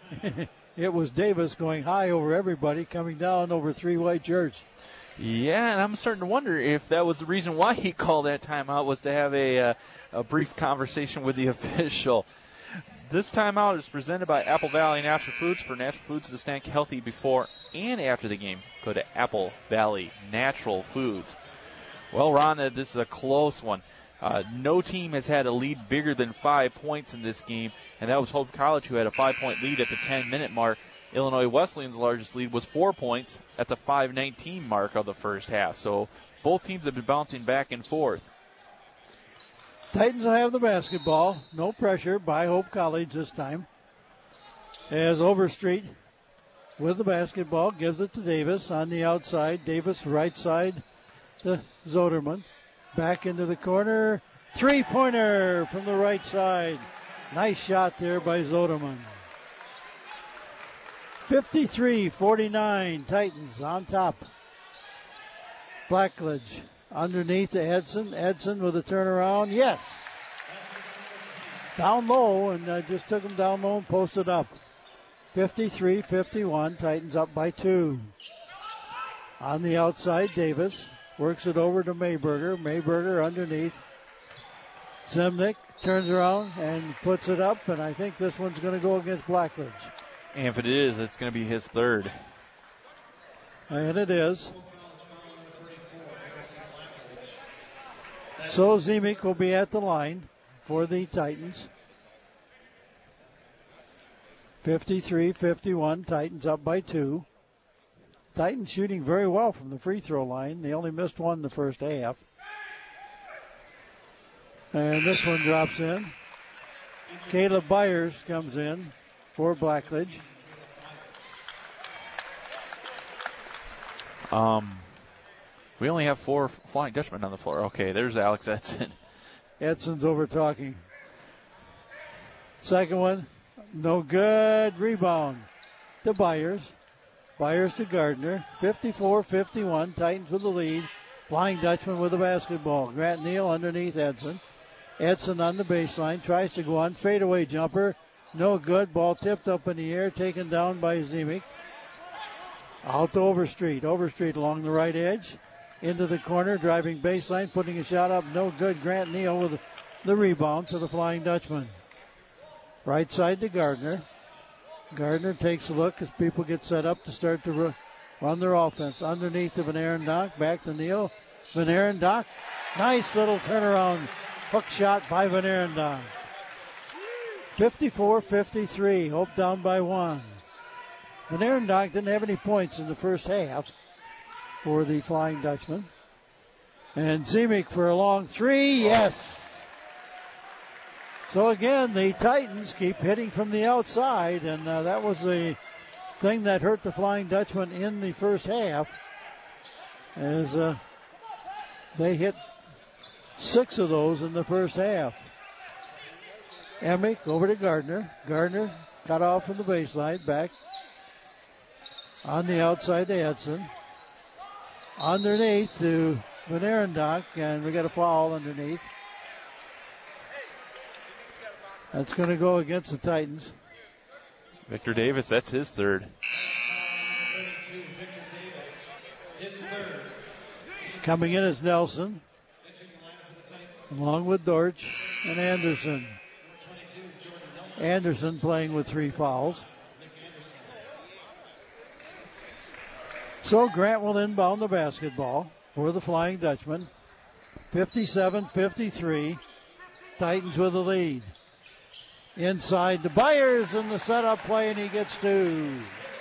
It was Davis going high over everybody, coming down over 3 white shirts. Yeah, and I'm starting to wonder if that was the reason why he called that timeout, was to have a brief conversation with the official. This timeout is presented by Apple Valley Natural Foods. For natural foods to snack healthy before and after the game, go to Apple Valley Natural Foods. Well, Ron, this is a close one. No team has had a lead bigger than 5 points in this game, and that was Hope College, who had a 5-point lead at the 10-minute mark. Illinois Wesleyan's largest lead was 4 points at the 5:19 mark of the first half. So both teams have been bouncing back and forth. Titans will have the basketball. No pressure by Hope College this time. As Overstreet with the basketball gives it to Davis on the outside. Davis right side to Zoderman. Back into the corner. 3-pointer from the right side. Nice shot there by Zoderman. 53-49, Titans on top. Blackledge underneath to Edson. Edson with a turnaround. Yes. Down low, and just took him down low and posted up. 53-51, Titans up by 2. On the outside, Davis works it over to Mayberger. Mayberger underneath. Zimnick turns around and puts it up, and I think this one's going to go against Blackledge. And if it is, it's going to be his third. And it is. So Zimnick will be at the line for the Titans. 53-51, Titans up by 2. Titans shooting very well from the free throw line. They only missed one in the first half. And this one drops in. Caleb Byers comes in for Blackledge. We only have 4 Flying Dutchmen on the floor. Okay, there's Alex Edson. Edson's over talking. Second one, no good. Rebound to Byers. Byers to Gardner. 54-51, Titans with the lead. Flying Dutchman with the basketball. Grant Neal underneath Edson. Edson on the baseline, tries to go on. Fadeaway jumper. No good. Ball tipped up in the air, taken down by Zimnick. Out to Overstreet. Overstreet along the right edge. Into the corner, driving baseline, putting a shot up. No good. Grant Neal with the rebound to the Flying Dutchman. Right side to Gardner. Gardner takes a look as people get set up to start to run their offense. Underneath to Van Arendonk. Back to Neal. Van Arendonk. Nice little turnaround hook shot by Van Arendonk. 54-53. Hope down by 1. Van Arendonk didn't have any points in the first half for the Flying Dutchman. And Zimnick for a long 3. Yes. So again, the Titans keep hitting from the outside, and that was the thing that hurt the Flying Dutchman in the first half, as they hit 6 of those in the first half. Emmick over to Gardner. Gardner cut off from the baseline, back on the outside to Edson. Underneath to Van Arendonk, and we got a foul underneath. That's going to go against the Titans. Victor Davis, that's his third. Coming in is Nelson, along with Dortch and Anderson. Anderson playing with 3 fouls. So Grant will inbound the basketball for the Flying Dutchman. 57-53. Titans with the lead. Inside to Byers in the setup play, and he gets 2.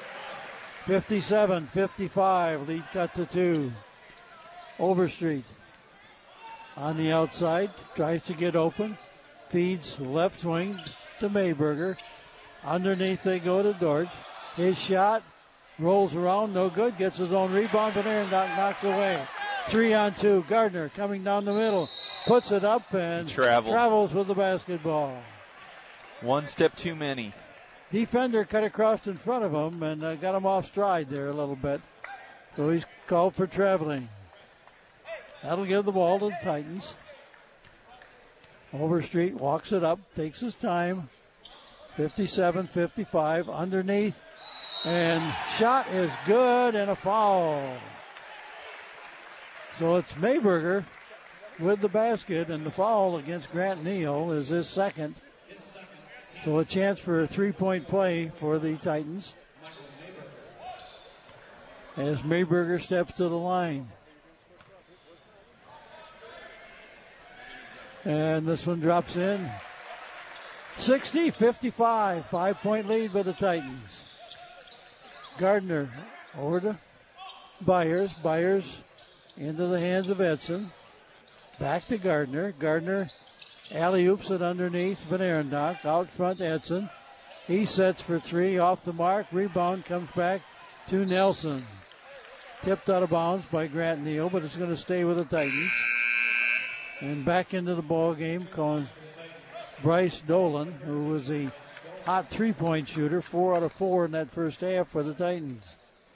57-55. Lead cut to 2. Overstreet on the outside. Tries to get open. Feeds left wing to Mayberger. Underneath they go to Dortch. His shot rolls around, no good. Gets his own rebound, but Arendonk knocks away. 3-on-2. Gardner coming down the middle. Puts it up and travels with the basketball. One step too many. Defender cut across in front of him and got him off stride there a little bit. So he's called for traveling. That'll give the ball to the Titans. Overstreet walks it up, takes his time. 57-55 underneath. And shot is good and a foul. So it's Mayberger with the basket, and the foul against Grant Neal is his second. So a chance for a three-point play for the Titans as Mayberger steps to the line. And this one drops in. 60-55, 5-point lead by the Titans. Gardner over to Byers. Byers into the hands of Edson. Back to Gardner. Gardner alley-oops it underneath Van Arendonk. Out front Edson. He sets for three, off the mark. Rebound comes back to Nelson. Tipped out of bounds by Grant Neal, but it's going to stay with the Titans. And back into the ball game, calling Bryce Dolan, who was a hot three-point shooter, 4 out of 4 in that first half for the Titans.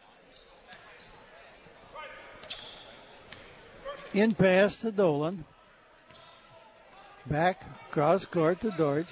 In pass to Dolan. Back cross court to Dortch.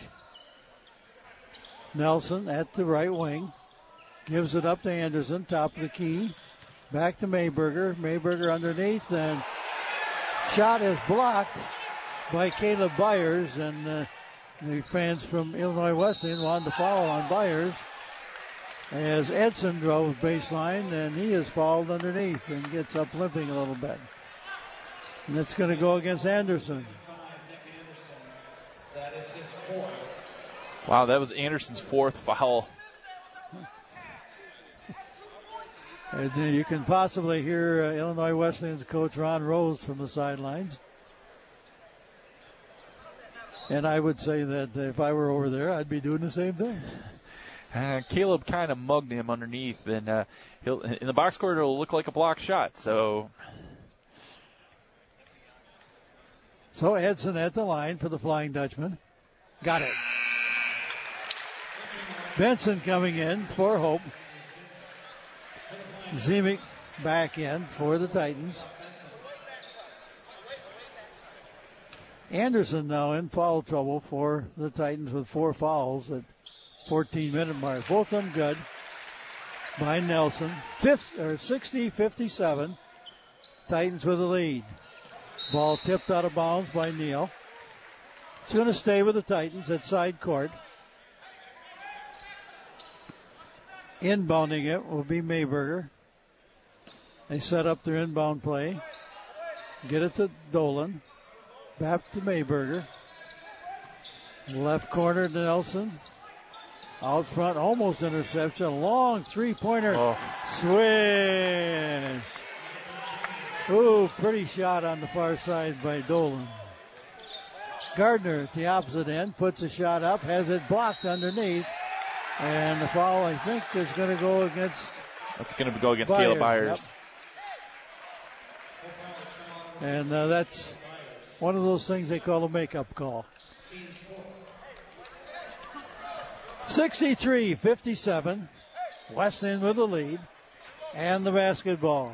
Nelson at the right wing. Gives it up to Anderson, top of the key. Back to Mayberger. Mayberger underneath, and shot is blocked by Caleb Byers, and the fans from Illinois Wesleyan wanted to foul on Byers as Edson drove baseline, and he is fouled underneath and gets up limping a little bit. And it's going to go against Anderson. Wow, that was Anderson's fourth foul. And you can possibly hear Illinois Wesleyan's coach Ron Rose from the sidelines. And I would say that if I were over there, I'd be doing the same thing. Caleb kind of mugged him underneath, and he'll in the box score it'll look like a block shot. So Edson at the line for the Flying Dutchman. Got it. Benson coming in for Hope. Zimic back in for the Titans. Anderson now in foul trouble for the Titans with 4 fouls at 14-minute mark. Both of them good by Nelson. 60-57. Titans with the lead. Ball tipped out of bounds by Neal. It's going to stay with the Titans at side court. Inbounding it will be Mayberger. They set up their inbound play. Get it to Dolan. Back to Mayberger. Left corner to Nelson. Out front, almost interception. Long three-pointer. Swish. Ooh, pretty shot on the far side by Dolan. Gardner at the opposite end puts a shot up, has it blocked underneath. And the foul, I think, is going to go against... That's going to go against Caleb Byers. Yep. And that's one of those things they call a makeup call. 63-57. Wesleyan with the lead. And the basketball.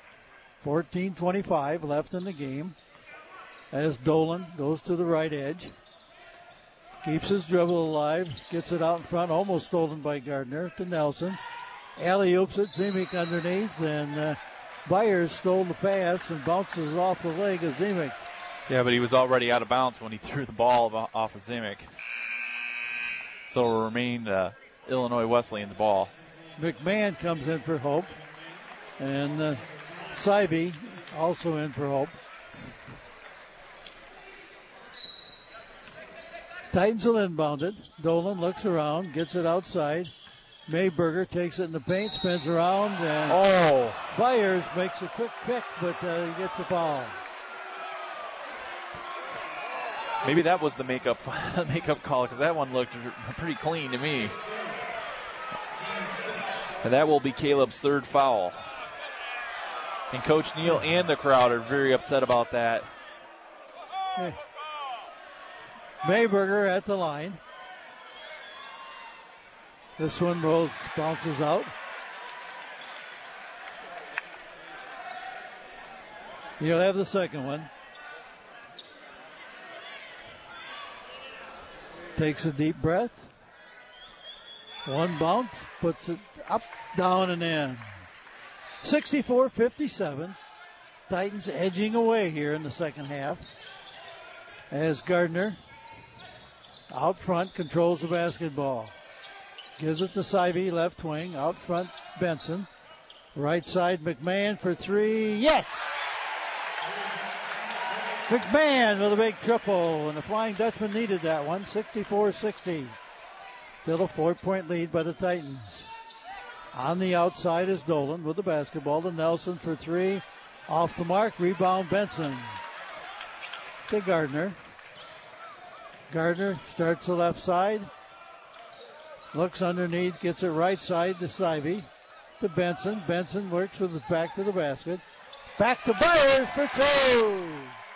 14:25 left in the game. As Dolan goes to the right edge. Keeps his dribble alive. Gets it out in front. Almost stolen by Gardner to Nelson. Alley-oops it. Zimic underneath. And Byers stole the pass and bounces off the leg of Zimic. Yeah, but he was already out of bounds when he threw the ball off of Zimic. So it will remain Illinois Wesleyan's ball. McMahon comes in for Hope. And Sybee also in for Hope. Titans will inbound it. Dolan looks around, gets it outside. Mayberger takes it in the paint, spins around, and Byers makes a quick pick, but he gets a foul. Maybe that was the makeup call, because that one looked pretty clean to me. And that will be Caleb's third foul. And Coach Neal and the crowd are very upset about that. Hey. Mayberger at the line. This one bounces out. He'll have the second one. Takes a deep breath. One bounce, puts it up, down, and in. 64-57. Titans edging away here in the second half. As Gardner out front controls the basketball. Gives it to Sivey, left wing. Out front, Benson. Right side, McMahon for three. Yes! McMahon with a big triple, and the Flying Dutchman needed that one. 64-60. Still a 4-point lead by the Titans. On the outside is Dolan with the basketball to Nelson for three. Off the mark, rebound Benson. To Gardner. Gardner starts the left side. Looks underneath, gets it right side to Sivey. To Benson. Benson works with his back to the basket. Back to Byers for two.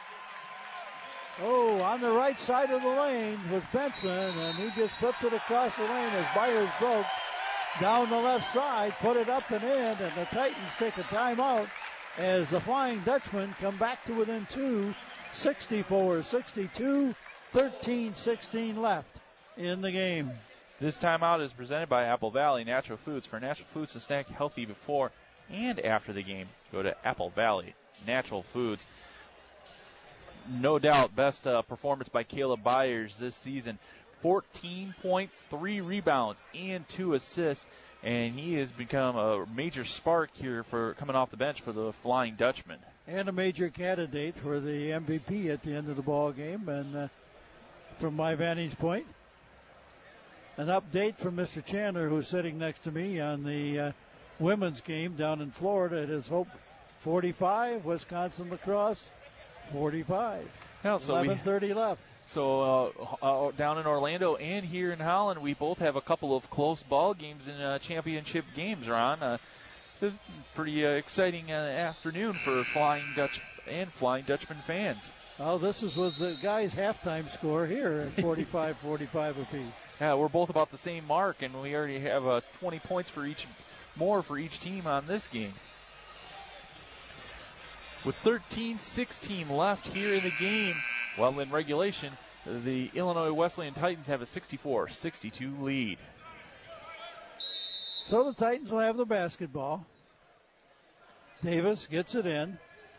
Oh, on the right side of the lane was Benson, and he just flipped it across the lane as Byers broke down the left side, put it up and in, and the Titans take a timeout as the Flying Dutchmen come back to within two, 64-62, 13-16 left in the game. This timeout is presented by Apple Valley Natural Foods. For natural foods to snack healthy before and after the game, go to Apple Valley Natural Foods. No doubt, best performance by Caleb Byers this season. 14 points, 3 rebounds, and 2 assists. And he has become a major spark here for coming off the bench for the Flying Dutchman. And a major candidate for the MVP at the end of the ball game. And from my vantage point, an update from Mr. Chandler, who's sitting next to me on the women's game down in Florida. It is Hope 45, Wisconsin Lacrosse 45. Yeah, so 11:30 left. So down in Orlando and here in Holland, we both have a couple of close ball games in championship games, Ron. This is a pretty exciting afternoon for Flying Dutch and Flying Dutchman fans. Oh, this was the guys' halftime score here at 45-45 apiece. Yeah, we're both about the same mark, and we already have 20 points more for each team on this game. With 13-16 left here in the game, well, in regulation, the Illinois Wesleyan Titans have a 64-62 lead. So the Titans will have the basketball. Davis gets it in.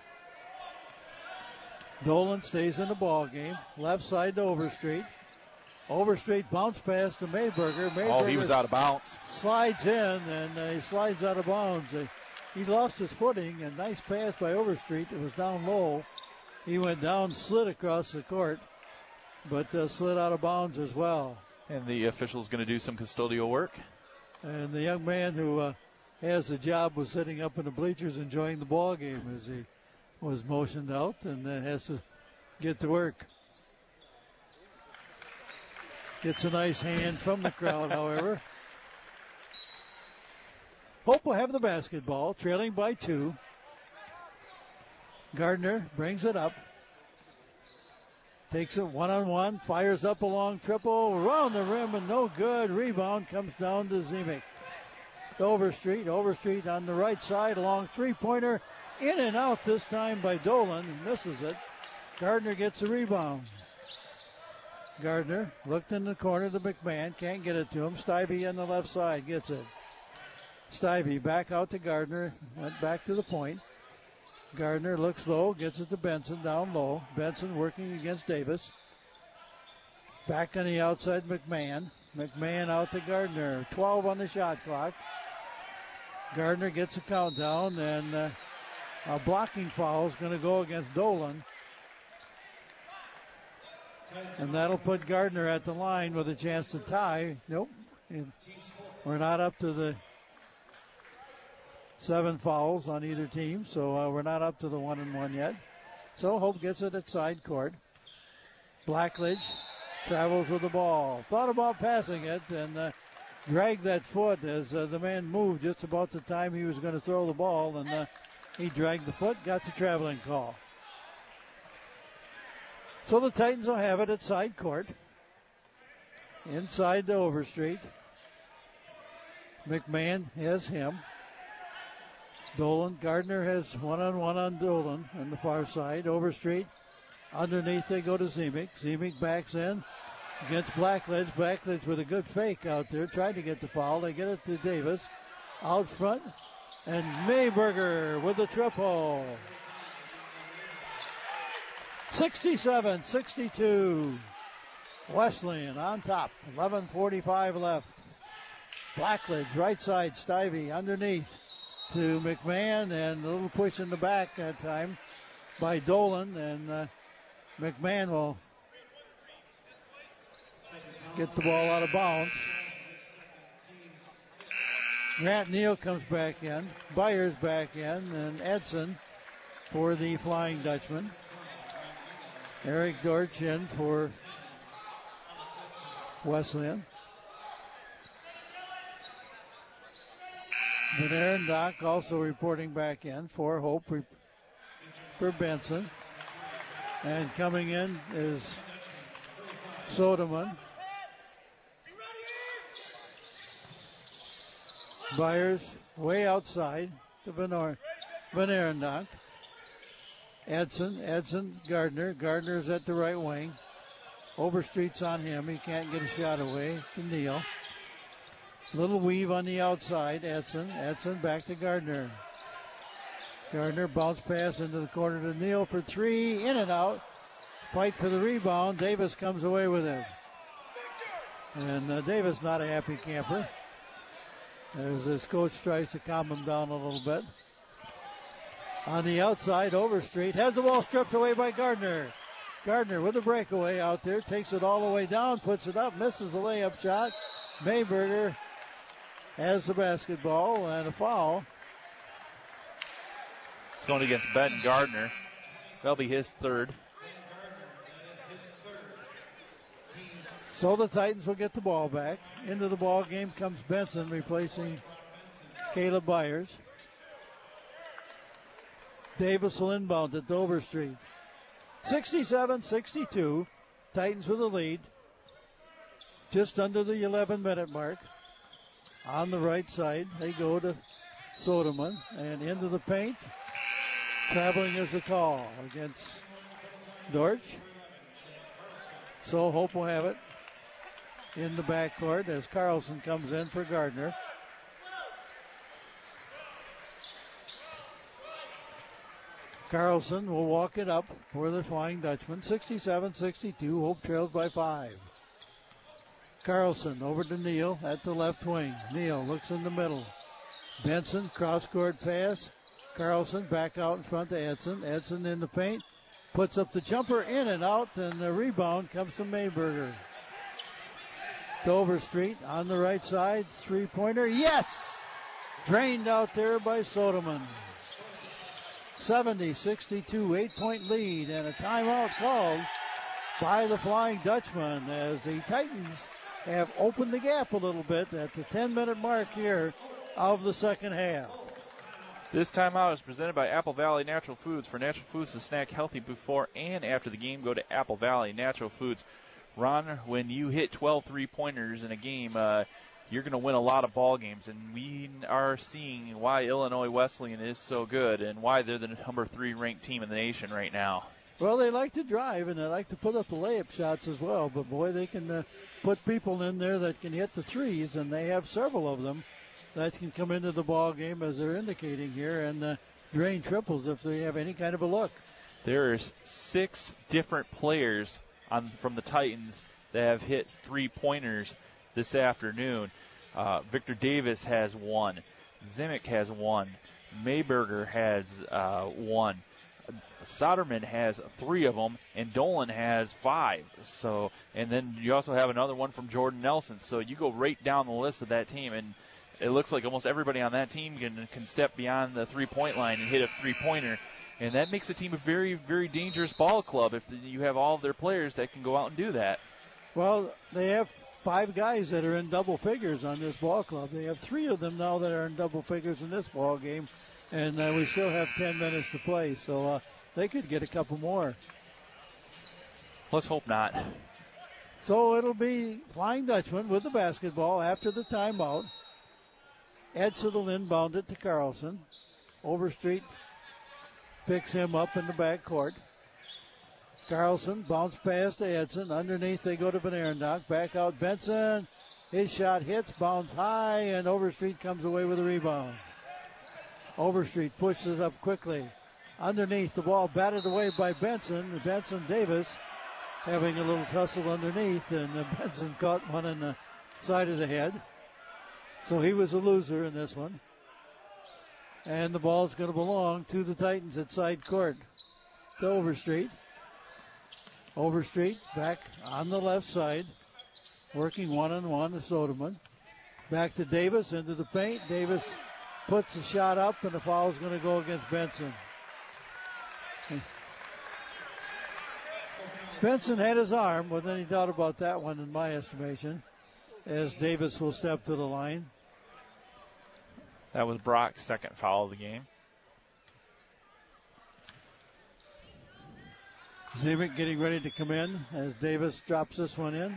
Dolan stays in the ball game. Left side to Overstreet. Overstreet bounce pass to Mayberger. Oh, he was out of bounds. Slides in, and he slides out of bounds. He lost his footing, and nice pass by Overstreet. It was down low. He went down, slid across the court, but slid out of bounds as well. And the official's going to do some custodial work. And the young man who has the job was sitting up in the bleachers enjoying the ball game as he was motioned out and has to get to work. Gets a nice hand from the crowd, however. Hope will have the basketball, trailing by 2. Gardner brings it up. Takes it one-on-one, fires up a long triple, around the rim and no good. Rebound comes down to Zemek. Overstreet on the right side, along three-pointer. In and out this time by Dolan. He misses it. Gardner gets the rebound. Gardner looked in the corner to McMahon. Can't get it to him. Stivey on the left side gets it. Stivey back out to Gardner. Went back to the point. Gardner looks low. Gets it to Benson down low. Benson working against Davis. Back on the outside, McMahon. McMahon out to Gardner. 12 on the shot clock. Gardner gets a countdown, and a blocking foul is going to go against Dolan. And that'll put Gardner at the line with a chance to tie. Nope. We're not up to the 7 fouls on either team, so we're not up to the 1-and-1 yet. So Hope gets it at side court. Blackledge travels with the ball. Thought about passing it and dragged that foot as the man moved just about the time he was going to throw the ball, and he dragged the foot, got the traveling call. So the Titans will have it at side court. Inside to Overstreet. McMahon has him. Gardner has one-on-one on Dolan on the far side. Overstreet. Underneath they go to Zemek. Zemek backs in. against Blackledge. Blackledge with a good fake out there, tried to get the foul. They get it to Davis out front, and Mayberger with the triple. 67-62. Wesleyan on top. 11:45 left. Blackledge right side. Stivey underneath to McMahon, and a little push in the back that time by Dolan, and McMahon will get the ball out of bounds. Grant Neal comes back in. Byers back in, and Edson for the Flying Dutchman. Eric Dortch in for Wesleyan. Van Dock also reporting back in for Hope for Benson. And coming in is Soderman. Byers way outside to Van Arendonk. Edson, Gardner. Gardner's at the right wing. Overstreet's on him. He can't get a shot away to Neal. Little weave on the outside. Edson back to Gardner. Gardner bounce pass into the corner to Neal for three. In and out. Fight for the rebound. Davis comes away with it. And Davis not a happy camper, as his coach tries to calm him down a little bit. On the outside, Overstreet has the ball stripped away by Gardner. Gardner with a breakaway out there. Takes it all the way down. Puts it up. Misses the layup shot. Mayberger has the basketball and a foul. It's going against Ben Gardner. That'll be his third. So the Titans will get the ball back. Into the ball game comes Benson, replacing Caleb Byers. Davis will inbound at Overstreet. 67-62. Titans with the lead. Just under the 11-minute mark. On the right side, they go to Soderman and into the paint. Traveling is a call against Dortch. So Hope will have it in the backcourt as Carlson comes in for Gardner. Carlson will walk it up for the Flying Dutchman. 67-62. Hope trails by 5. Carlson over to Neal at the left wing. Neal looks in the middle. Benson, cross-court pass. Carlson back out in front to Edson. Edson in the paint. Puts up the jumper, in and out, and the rebound comes to Mayberger. To Overstreet on the right side. Three-pointer. Yes! Drained out there by Soderman. 70-62. 8-point lead, and a timeout called by the Flying Dutchman as the Titans have opened the gap a little bit at the 10-minute mark here of the second half. This timeout is presented by Apple Valley Natural Foods. For natural foods to snack healthy before and after the game, go to Apple Valley Natural Foods. Ron, when you hit 12 three-pointers in a game, you're going to win a lot of ball games, and we are seeing why Illinois Wesleyan is so good and why they're the number 3 ranked team in the nation right now. Well, they like to drive, and they like to put up the layup shots as well. But, boy, they can put people in there that can hit the threes, and they have several of them that can come into the ball game, as they're indicating here, and drain triples if they have any kind of a look. There's 6 different players from the Titans that have hit three-pointers this afternoon. Victor Davis has 1. Zimic has 1. Mayberger has 1. Soderman has 3 of them, and Dolan has 5. So, and then you also have another one from Jordan Nelson. So you go right down the list of that team, and it looks like almost everybody on that team can step beyond the three-point line and hit a three-pointer. And that makes the team a very, very dangerous ball club if you have all of their players that can go out and do that. Well, they have 5 guys that are in double figures on this ball club. They have 3 of them now that are in double figures in this ball game. And we still have 10 minutes to play, so they could get a couple more. Let's hope not. So it'll be Flying Dutchman with the basketball after the timeout. Edson will inbound it to Carlson. Overstreet picks him up in the backcourt. Carlson bounce pass to Edson. Underneath they go to Van Arendonk. Back out Benson. His shot hits, bounce high, and Overstreet comes away with a rebound. Overstreet pushes up quickly. Underneath, the ball batted away by Benson. Benson Davis having a little tussle underneath, and Benson caught one in the side of the head. So he was a loser in this one. And the ball's going to belong to the Titans at side court. To Overstreet. Overstreet back on the left side. Working one-on-one to Soderman. Back to Davis into the paint. Davis puts a shot up, and the foul is going to go against Benson. Benson had his arm, without any doubt about that one in my estimation, as Davis will step to the line. That was Brock's second foul of the game. Zemek getting ready to come in as Davis drops this one in.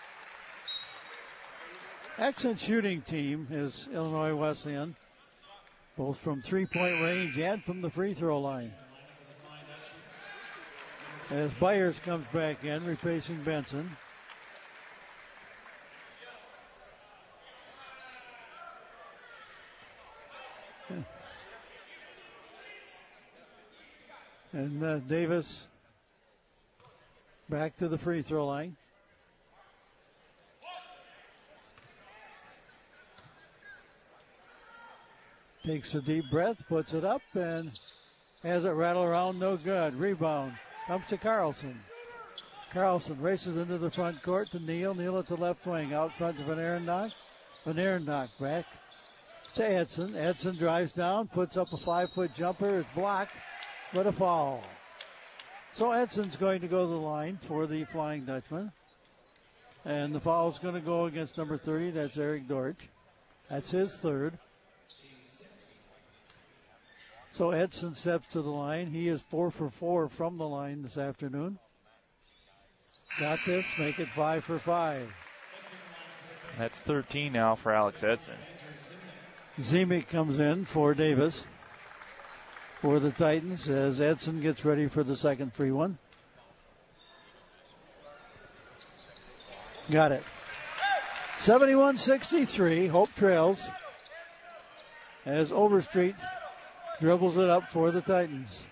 Excellent shooting team is Illinois Wesleyan, both from three-point range and from the free throw line. As Byers comes back in, replacing Benson. And Davis back to the free throw line. Takes a deep breath, puts it up, and has it rattle around, no good. Rebound comes to Carlson. Carlson races into the front court to Neal. Neal at the left wing, out front to Van Arendonk. Van Arendonk back to Edson. Edson drives down, puts up a 5-foot jumper. It's blocked, but a foul. So Edson's going to go to the line for the Flying Dutchman. And the foul's going to go against number 30. That's Eric Dortch. That's his third. So Edson steps to the line. He is 4 for 4 from the line this afternoon. Got this, make it 5 for 5. That's 13 now for Alex Edson. Zemek comes in for Davis for the Titans as Edson gets ready for the second free one. Got it. 71-63, Hope trails as Overstreet dribbles it up for the Titans.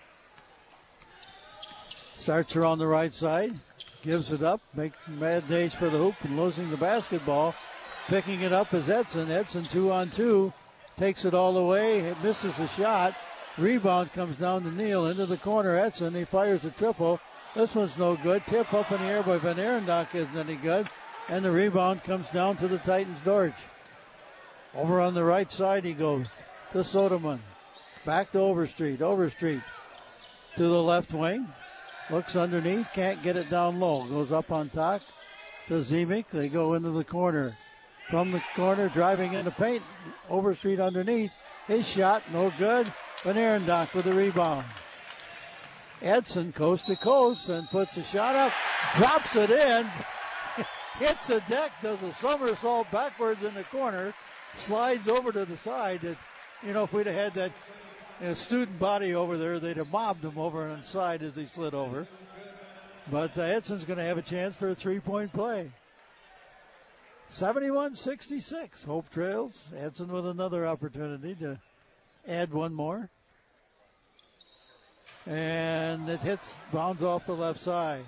Starts her on the right side. Gives it up. Makes mad dash for the hoop and losing the basketball. Picking it up is Edson. Edson 2-on-2. Takes it all the way. It misses the shot. Rebound comes down to Neal into the corner. Edson, he fires a triple. This one's no good. Tip up in the air by Van Arendonk isn't any good. And the rebound comes down to the Titans' Dortch. Over on the right side he goes to Soderman. Back to Overstreet. Overstreet to the left wing. Looks underneath. Can't get it down low. Goes up on top to Zemek. They go into the corner. From the corner, driving into paint. Overstreet underneath. His shot, no good. Van Arendonk with the rebound. Edson coast to coast and puts a shot up. Drops it in. Hits the deck. Does a somersault backwards in the corner. Slides over to the side. If we'd have had that student body over there, they'd have mobbed him over on the side as he slid over. But Edson's going to have a chance for a three-point play. 71-66. Hope trails. Edson with another opportunity to add one more. And it bounds off the left side.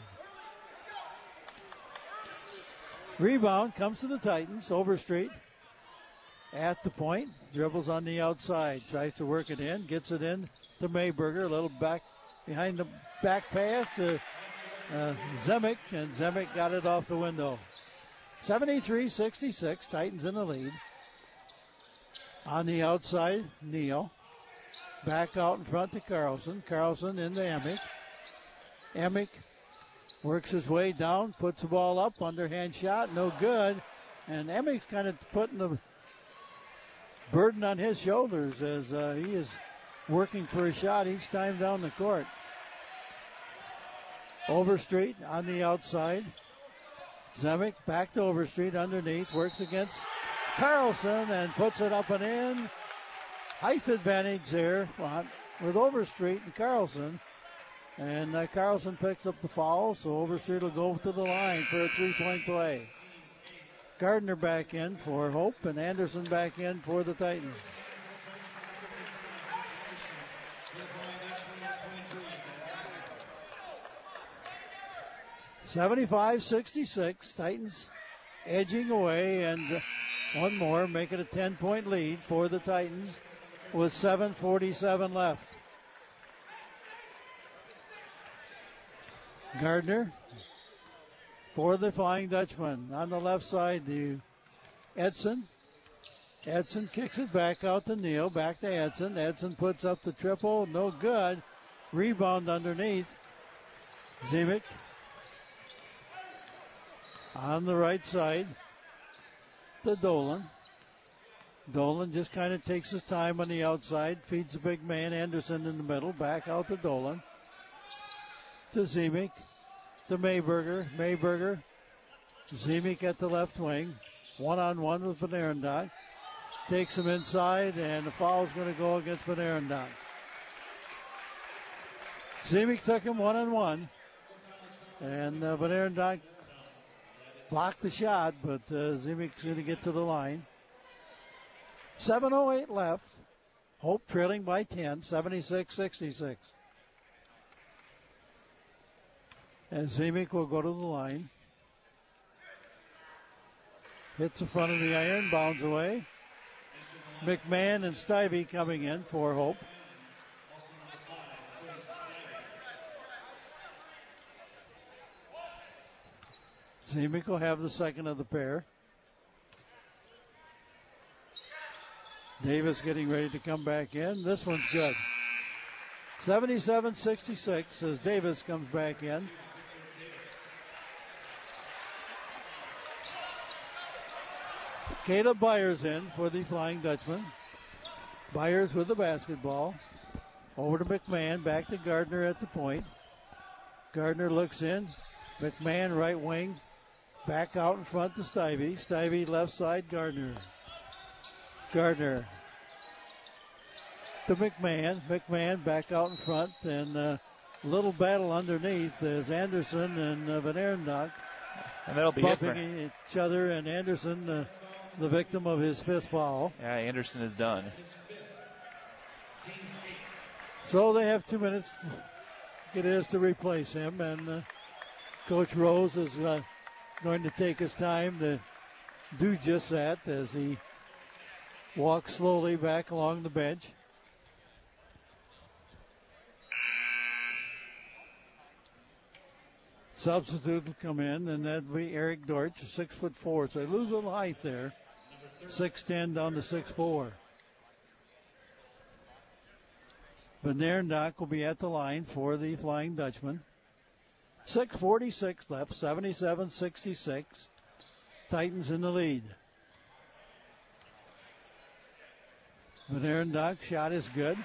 Rebound comes to the Titans. Overstreet at the point. Dribbles on the outside. Tries to work it in. Gets it in to Mayberger. A little back behind the back pass to Zemek. And Zemek got it off the window. 73-66. Titans in the lead. On the outside, Neal. Back out in front to Carlson. Carlson into Emick. Emick works his way down. Puts the ball up. Underhand shot. No good. And Emick's kind of putting the burden on his shoulders as he is working for a shot each time down the court. Overstreet on the outside. Zemek back to Overstreet underneath. Works against Carlson and puts it up and in. Height advantage there with Overstreet and Carlson. And Carlson picks up the foul, so Overstreet will go to the line for a 3-point play. Gardner back in for Hope, and Anderson back in for the Titans. (75-66). Titans edging away, and one more, making a 10-point lead for the Titans with 7:47 left. Gardner for the Flying Dutchman. On the left side to Edson. Edson kicks it back out to Neal. Back to Edson. Edson puts up the triple. No good. Rebound underneath. Zemek on the right side to Dolan. Dolan just kind of takes his time on the outside. Feeds the big man Anderson in the middle. Back out to Dolan. To Zemek. To Mayberger. Mayberger. Zemek at the left wing. One-on-one with Van Arendonk. Takes him inside, and the foul is going to go against Van Arendonk. Zemek took him one-on-one. And Van Arendonk blocked the shot, but Zemek's going to get to the line. 7:08 left. Hope trailing by 10, 76-66. And Zemek will go to the line. Hits the front of the iron, bounds away. McMahon and Stivey coming in for Hope. Zemek will have the second of the pair. Davis getting ready to come back in. This one's good. 77-66 as Davis comes back in. Caleb Byers in for the Flying Dutchman. Byers with the basketball. Over to McMahon. Back to Gardner at the point. Gardner looks in. McMahon right wing. Back out in front to Stivey. Stivey left side. Gardner. Gardner to McMahon. McMahon back out in front. And a little battle underneath as Anderson and Van Arendonk. And that'll be bumping each other. And Anderson, the victim of his fifth foul. Yeah, Anderson is done. So they have 2 minutes. It is to replace him. And Coach Rose is going to take his time to do just that as he walks slowly back along the bench. Substitute will come in, and that'll be Eric Dortch, 6'4". So they lose a little height there. 6'10" down to 6'4". Van Arendonk will be at the line for the Flying Dutchman. 6:46 left, 77-66. Titans in the lead. Van Arendonk's shot is good.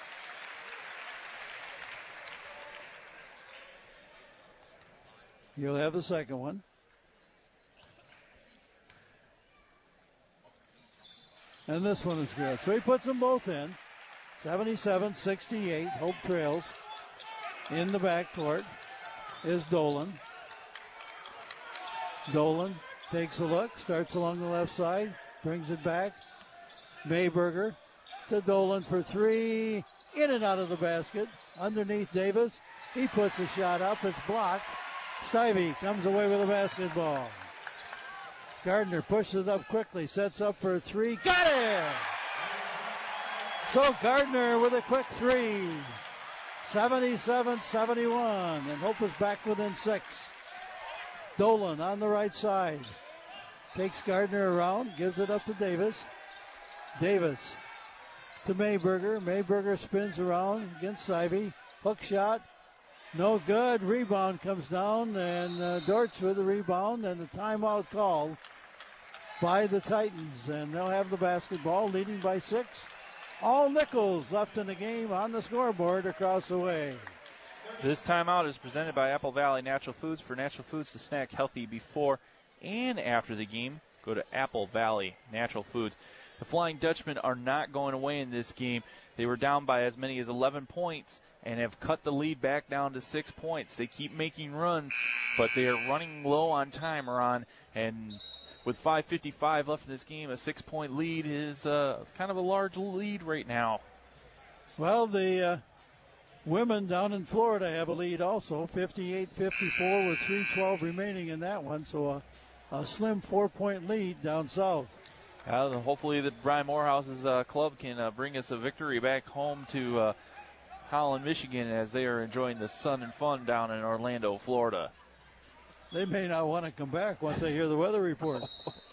You'll have the second one. And this one is good. So he puts them both in. 77-68. Hope trails. In the backcourt is Dolan. Dolan takes a look, starts along the left side, brings it back. Mayberger to Dolan for three. In and out of the basket. Underneath Davis. He puts a shot up. It's blocked. Stivey comes away with a basketball. Gardner pushes it up quickly. Sets up for a three. Got it! So Gardner with a quick three. 77-71. And Hope is back within 6. Dolan on the right side. Takes Gardner around. Gives it up to Davis. Davis to Mayberger. Mayberger spins around against Stivey. Hook shot. No good. Rebound comes down, and Dortch with the rebound, and the timeout called by the Titans. And they'll have the basketball, leading by 6. All Nichols left in the game on the scoreboard across the way. This timeout is presented by Apple Valley Natural Foods. For natural foods to snack healthy before and after the game, go to Apple Valley Natural Foods. The Flying Dutchmen are not going away in this game. They were down by as many as 11 points and have cut the lead back down to 6 points. They keep making runs, but they are running low on time, Ron, and with 5:55 left in this game, a 6-point lead is kind of a large lead right now. Well, the women down in Florida have a lead also, 58-54 with 3:12 remaining in that one, so a slim 4-point lead down south. Hopefully the Brian Morehouse's club can bring us a victory back home to Holland, Michigan, as they are enjoying the sun and fun down in Orlando, Florida. They may not want to come back once they hear the weather report.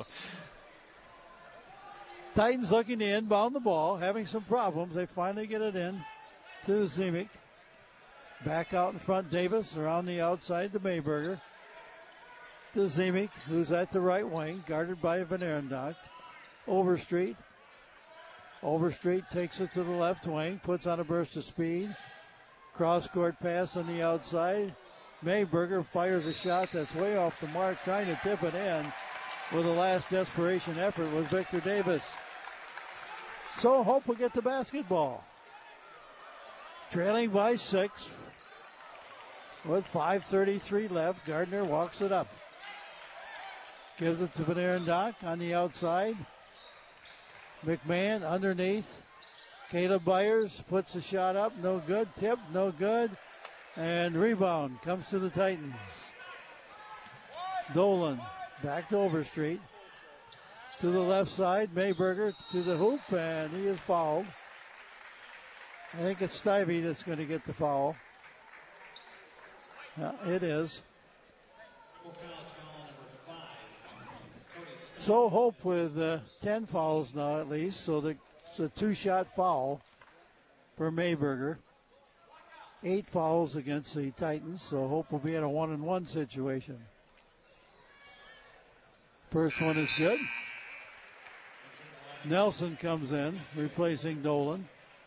Titans looking to inbound the ball, having some problems. They finally get it in to Zimic. Back out in front, Davis around the outside to Mayberger. To Zimic, who's at the right wing, guarded by Van Arendonk. Overstreet. Overstreet takes it to the left wing, puts on a burst of speed. Cross-court pass on the outside. Mayberger fires a shot that's way off the mark, trying to tip it in. With a last desperation effort was Victor Davis. So Hope will get the basketball. Trailing by 6 with 5:33 left. Gardner walks it up. Gives it to Van Arendonk on the outside. McMahon underneath. Caleb Byers puts the shot up. No good. Tip. No good. And rebound comes to the Titans. Dolan back to Overstreet. To the left side. Mayberger to the hoop. And he is fouled. I think it's Stivey that's going to get the foul. It is. So Hope with 10 fouls now at least. So it's a 2-shot foul for Mayberger. 8 fouls against the Titans. So Hope will be in a 1-and-1 situation. First one is good. Nelson comes in, replacing Dolan.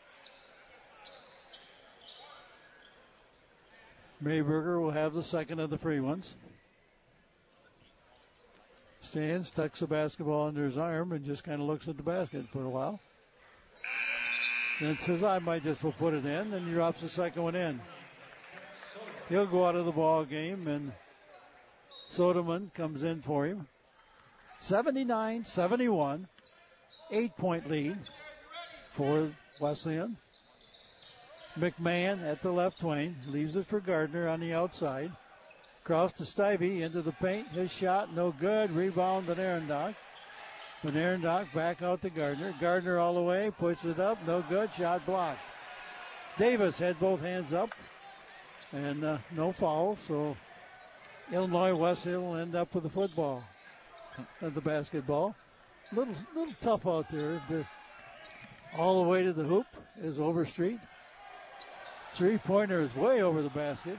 Mayberger will have the second of the free ones. Stands, tucks the basketball under his arm, and just kind of looks at the basket for a while. Then says, I might just will put it in, and he drops the second one in. He'll go out of the ball game, and Soderman comes in for him. 79-71, 8-point lead for Wesleyan. McMahon at the left wing, leaves it for Gardner on the outside. Cross to Stivey into the paint. His shot, no good. Rebound, Van Arendonk. Van Arendonk back out to Gardner. Gardner all the way, puts it up, no good. Shot blocked. Davis had both hands up, and no foul. So Illinois Wesleyan will end up with the football, the basketball. Little tough out there. All the way to the hoop is Overstreet. 3-pointer is way over the basket.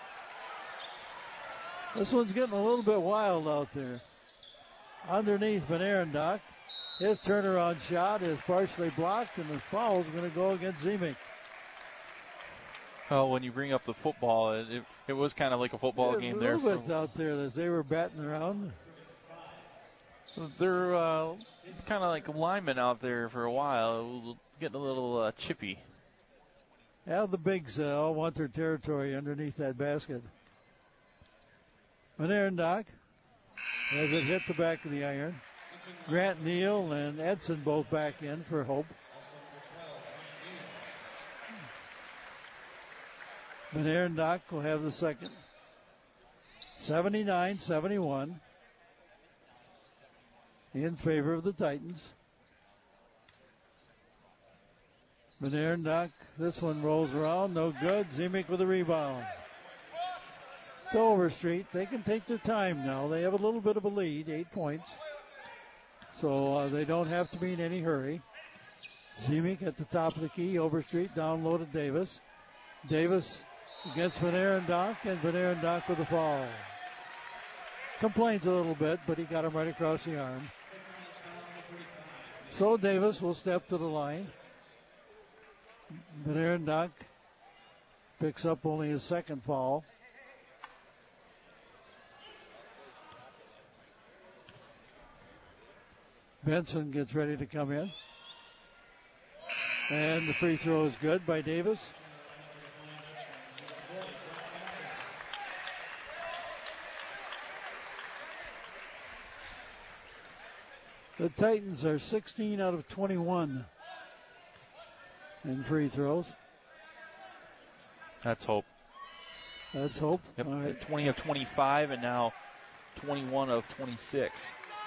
This one's getting a little bit wild out there. Underneath Van Arendonk. His turnaround shot is partially blocked, and the foul is going to go against Zimic. Oh, when you bring up the football, it was kind of like a football game there. A little bit out there as they were batting around. They're kind of like linemen out there for a while, getting a little chippy. Yeah, the bigs all want their territory underneath that basket. Van Arendonk as it hit the back of the iron. Grant Neal and Edson both back in for Hope. Van Arendonk will have the second. 79-71 in favor of the Titans. Van Arendonk, this one rolls around, no good. Zimic with a rebound. To Overstreet. They can take their time now. They have a little bit of a lead, 8 points. So they don't have to be in any hurry. Zimic at the top of the key. Overstreet down low to Davis. Davis against Van Arendonk, and Van Arendonk with a foul. Complains a little bit, but he got him right across the arm. So Davis will step to the line. Van Arendonk picks up only his second foul. Benson gets ready to come in. And the free throw is good by Davis. The Titans are 16 out of 21 in free throws. That's hope. That's hope. Yep. All right. 20 of 25 and now 21 of 26.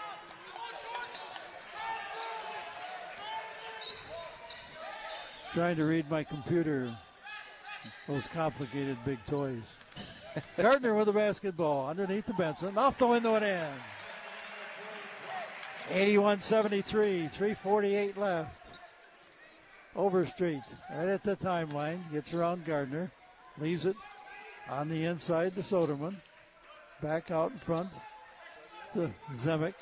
Trying to read my computer. Those complicated big toys. Gardner with the basketball underneath the Benson. Off the window and in. 81-73. 3:48 left. Overstreet right at the timeline. Gets around Gardner. Leaves it on the inside to Soderman. Back out in front to Zemek.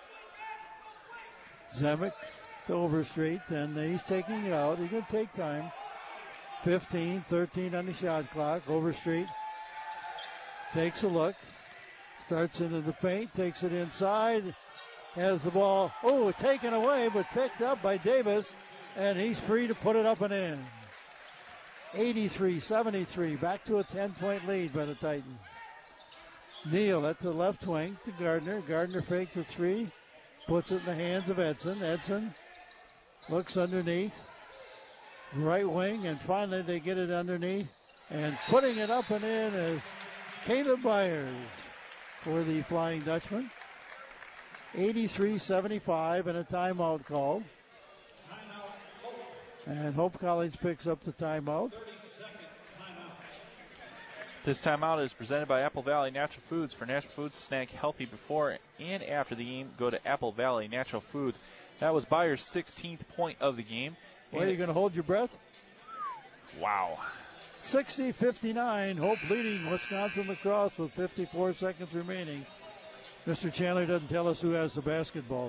Zemek to Overstreet, and he's taking it out. He's going to take time. 15-13 on the shot clock. Overstreet takes a look. Starts into the paint. Takes it inside. Has the ball. Oh, taken away, but picked up by Davis. And he's free to put it up and in. 83-73. Back to a 10-point lead by the Titans. Neal at the left wing to Gardner. Gardner fakes a three. Puts it in the hands of Edson. Edson looks underneath. Right wing, and finally they get it underneath. And putting it up and in is Caleb Byers for the Flying Dutchman. 83-75 and a timeout called. And Hope College picks up the timeout. This timeout is presented by Apple Valley Natural Foods. For Natural Foods to snack healthy before and after the game, go to Apple Valley Natural Foods. That was Byers' 16th point of the game. Well, are you going to hold your breath? Wow. 60-59. Hope leading Wisconsin lacrosse with 54 seconds remaining. Mr. Chandler doesn't tell us who has the basketball,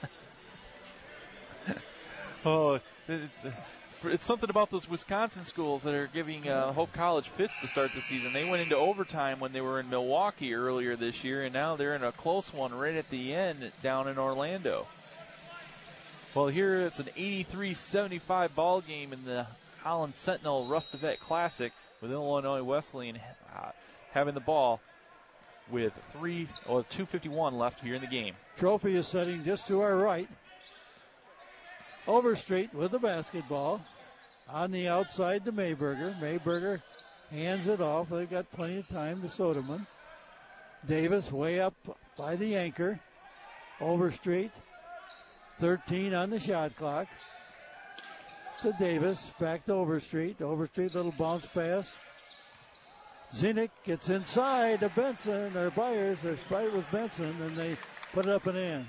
though. It's something about those Wisconsin schools that are giving Hope College fits to start the season. They went into overtime when they were in Milwaukee earlier this year, and now they're in a close one right at the end down in Orlando. Well, here it's an 83-75 ball game in the Holland Sentinel Rustavet Classic with Illinois Wesleyan having the ball with 2:51 left here in the game. Trophy is setting just to our right. Overstreet with the basketball. On the outside to Mayberger. Mayberger hands it off. They've got plenty of time to Soderman. Davis way up by the anchor. Overstreet. 13 on the shot clock. To Davis. Back to Overstreet. Overstreet, little bounce pass. Zenick gets inside to Benson, or Byers. There's fight with Benson, and they put it up and in.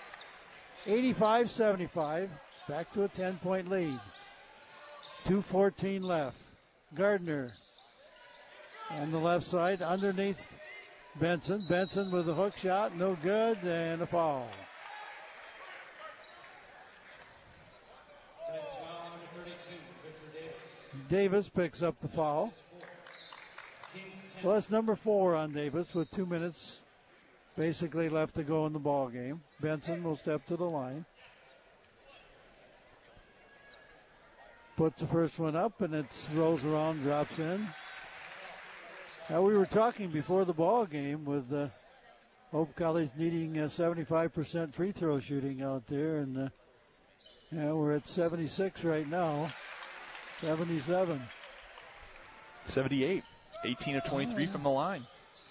85-75. Back to a 10-point lead. 2:14 left. Gardner on the left side underneath Benson. Benson with a hook shot, no good, and a foul. Davis picks up the foul. Well, that's number 4 on Davis with 2 minutes basically left to go in the ball game. Benson will step to the line. Puts the first one up, and it rolls around, drops in. Now, we were talking before the ball game with Hope College needing 75% free throw shooting out there, and we're at 76 right now. 77. 78. 18 of 23 from the line.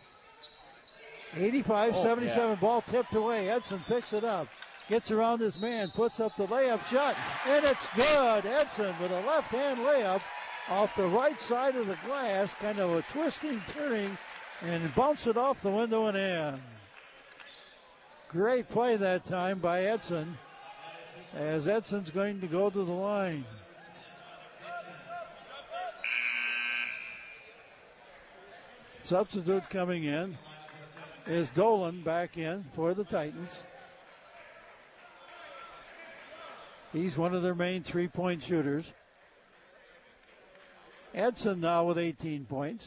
85-77, ball tipped away. Edson picks it up. Gets around his man, puts up the layup shot, and it's good. Edson with a left-hand layup off the right side of the glass, kind of a twisting, turning, and bounce it off the window and in. Great play that time by Edson, as Edson's going to go to the line. Substitute coming in is Dolan back in for the Titans. He's one of their main three-point shooters. Edson now with 18 points.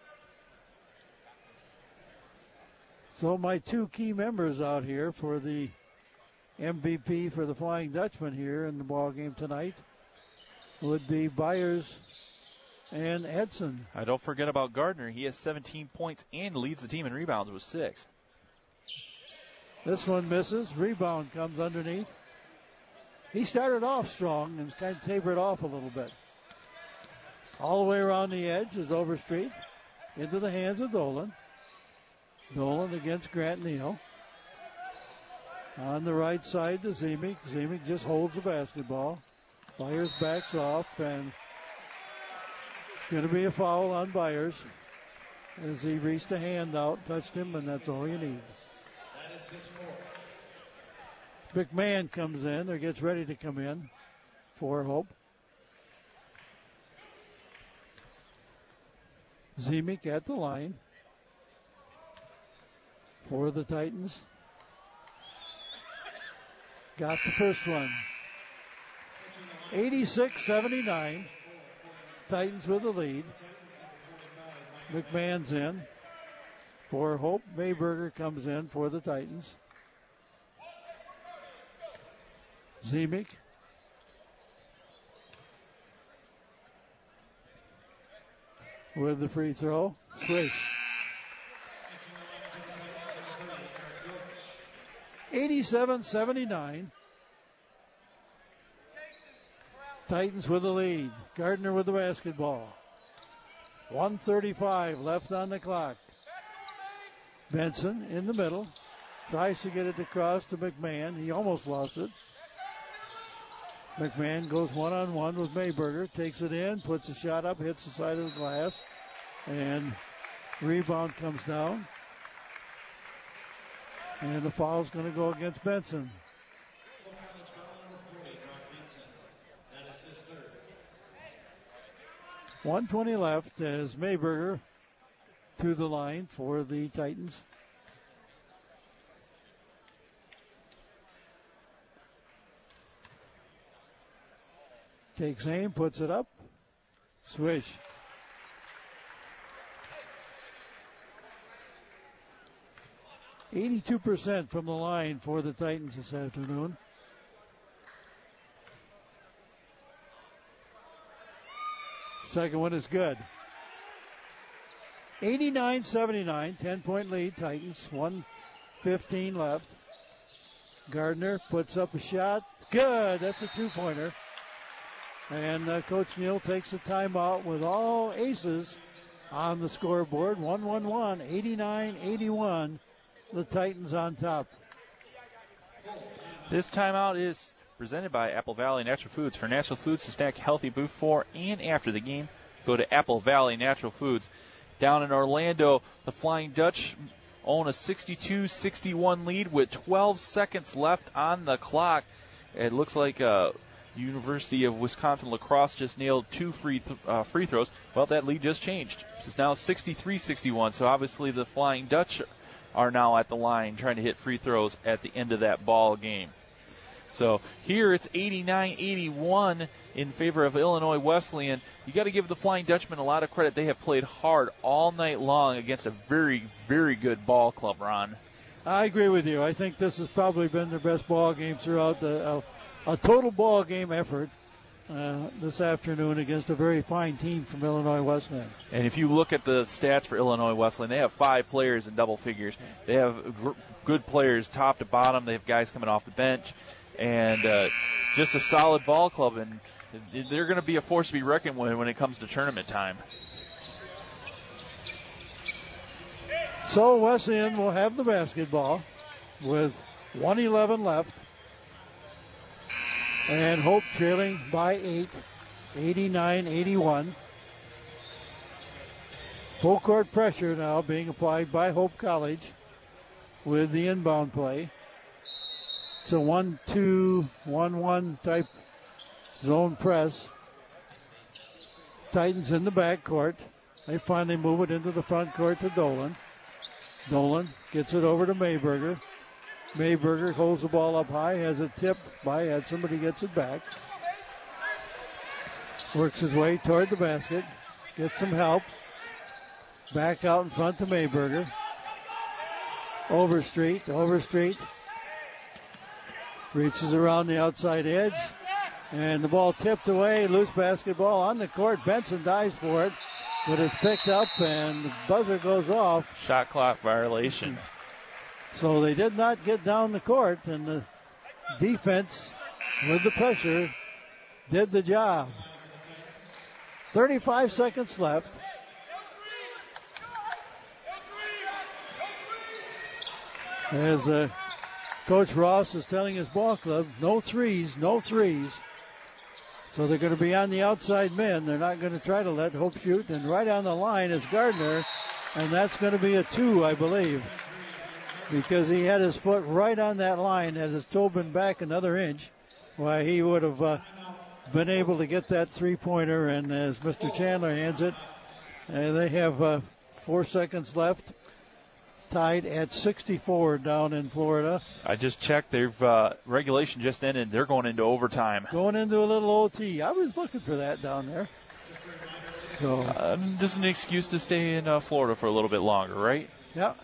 So my two key members out here for the MVP for the Flying Dutchman here in the ball game tonight would be Byers and Edson. Don't forget about Gardner. He has 17 points and leads the team in rebounds with 6. This one misses. Rebound comes underneath. He started off strong and kind of tapered off a little bit. All the way around the edge is Overstreet. Into the hands of Dolan. Dolan against Grant Neal. On the right side to Zemek. Zemek just holds the basketball. Byers backs off, and going to be a foul on Byers as he reached a hand out, touched him, and that's all you need. McMahon comes in, or gets ready to come in for Hope. Zemek at the line for the Titans. Got the first one. 86-79. Titans with the lead. McMahon's in for Hope. Mayberger comes in for the Titans. Zemek. With the free throw. Swish. 87-79. Titans with the lead. Gardner with the basketball. 1:35 left on the clock. Benson in the middle. Tries to get it across to McMahon. He almost lost it. McMahon goes one-on-one with Mayberger. Takes it in. Puts a shot up. Hits the side of the glass. And rebound comes down. And the foul's going to go against Benson. That is his third. 1:20 left as Mayberger to the line for the Titans. Takes aim, puts it up. Swish. %82% from the line for the Titans this afternoon. Second one is good. 89-79, 10-point lead, Titans. 1:15 left. Gardner puts up a shot. Good. That's a two-pointer. And Coach Neal takes a timeout with all aces on the scoreboard. 1-1-1, 89-81. The Titans on top. This timeout is presented by Apple Valley Natural Foods. For natural foods to snack healthy before and after the game, go to Apple Valley Natural Foods. Down in Orlando, the Flying Dutch own a 62-61 lead with 12 seconds left on the clock. It looks like University of Wisconsin Lacrosse just nailed two free throws. Well, that lead just changed. It's now 63-61, so obviously the Flying Dutch are now at the line trying to hit free throws at the end of that ball game. So here it's 89-81 in favor of Illinois Wesleyan. You got to give the Flying Dutchmen a lot of credit. They have played hard all night long against a very, very good ball club, Ron. I agree with you. I think this has probably been their best ball game throughout a total ball game effort this afternoon against a very fine team from Illinois Wesleyan. And if you look at the stats for Illinois Wesleyan, they have 5 players in double figures. They have good players top to bottom. They have guys coming off the bench. And just a solid ball club, and they're going to be a force to be reckoned with when it comes to tournament time. So Wesleyan will have the basketball with 1:11 left. And Hope trailing by 8, 89-81. Full court pressure now being applied by Hope College with the inbound play. It's a 1-2-1-1 type zone press. Titans in the backcourt. They finally move it into the front court to Dolan. Dolan gets it over to Mayberger. Mayberger holds the ball up high, has it tipped by Ed. Somebody gets it back. Works his way toward the basket. Gets some help. Back out in front to Mayberger. Overstreet. Reaches around the outside edge. And the ball tipped away. Loose basketball on the court. Benson dives for it. But it's picked up and the buzzer goes off. Shot clock violation. So they did not get down the court, and the defense with the pressure did the job. 35 seconds left. As Coach Ross is telling his ball club, no threes, no threes. So they're going to be on the outside men. They're not going to try to let Hope shoot. And right on the line is Gardner, and that's going to be a 2, I believe, because he had his foot right on that line. Had his toe been back another inch, why he would have been able to get that three-pointer. And as Mr. Chandler hands it, they have 4 seconds left. Tied at 64 down in Florida. I just checked. They've regulation just ended. They're going into overtime. Going into a little OT. I was looking for that down there. So just an excuse to stay in Florida for a little bit longer, right? Yeah.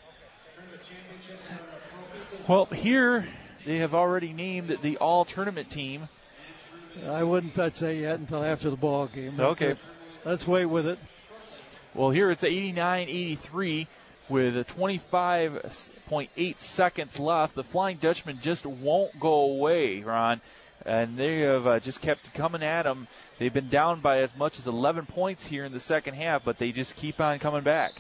Well, here they have already named the all-tournament team. I wouldn't touch that yet until after the ball game. Okay. Let's wait with it. Well, here it's 89-83. With 25.8 seconds left, the Flying Dutchman just won't go away, Ron. And they have just kept coming at them. They've been down by as much as 11 points here in the second half, but they just keep on coming back.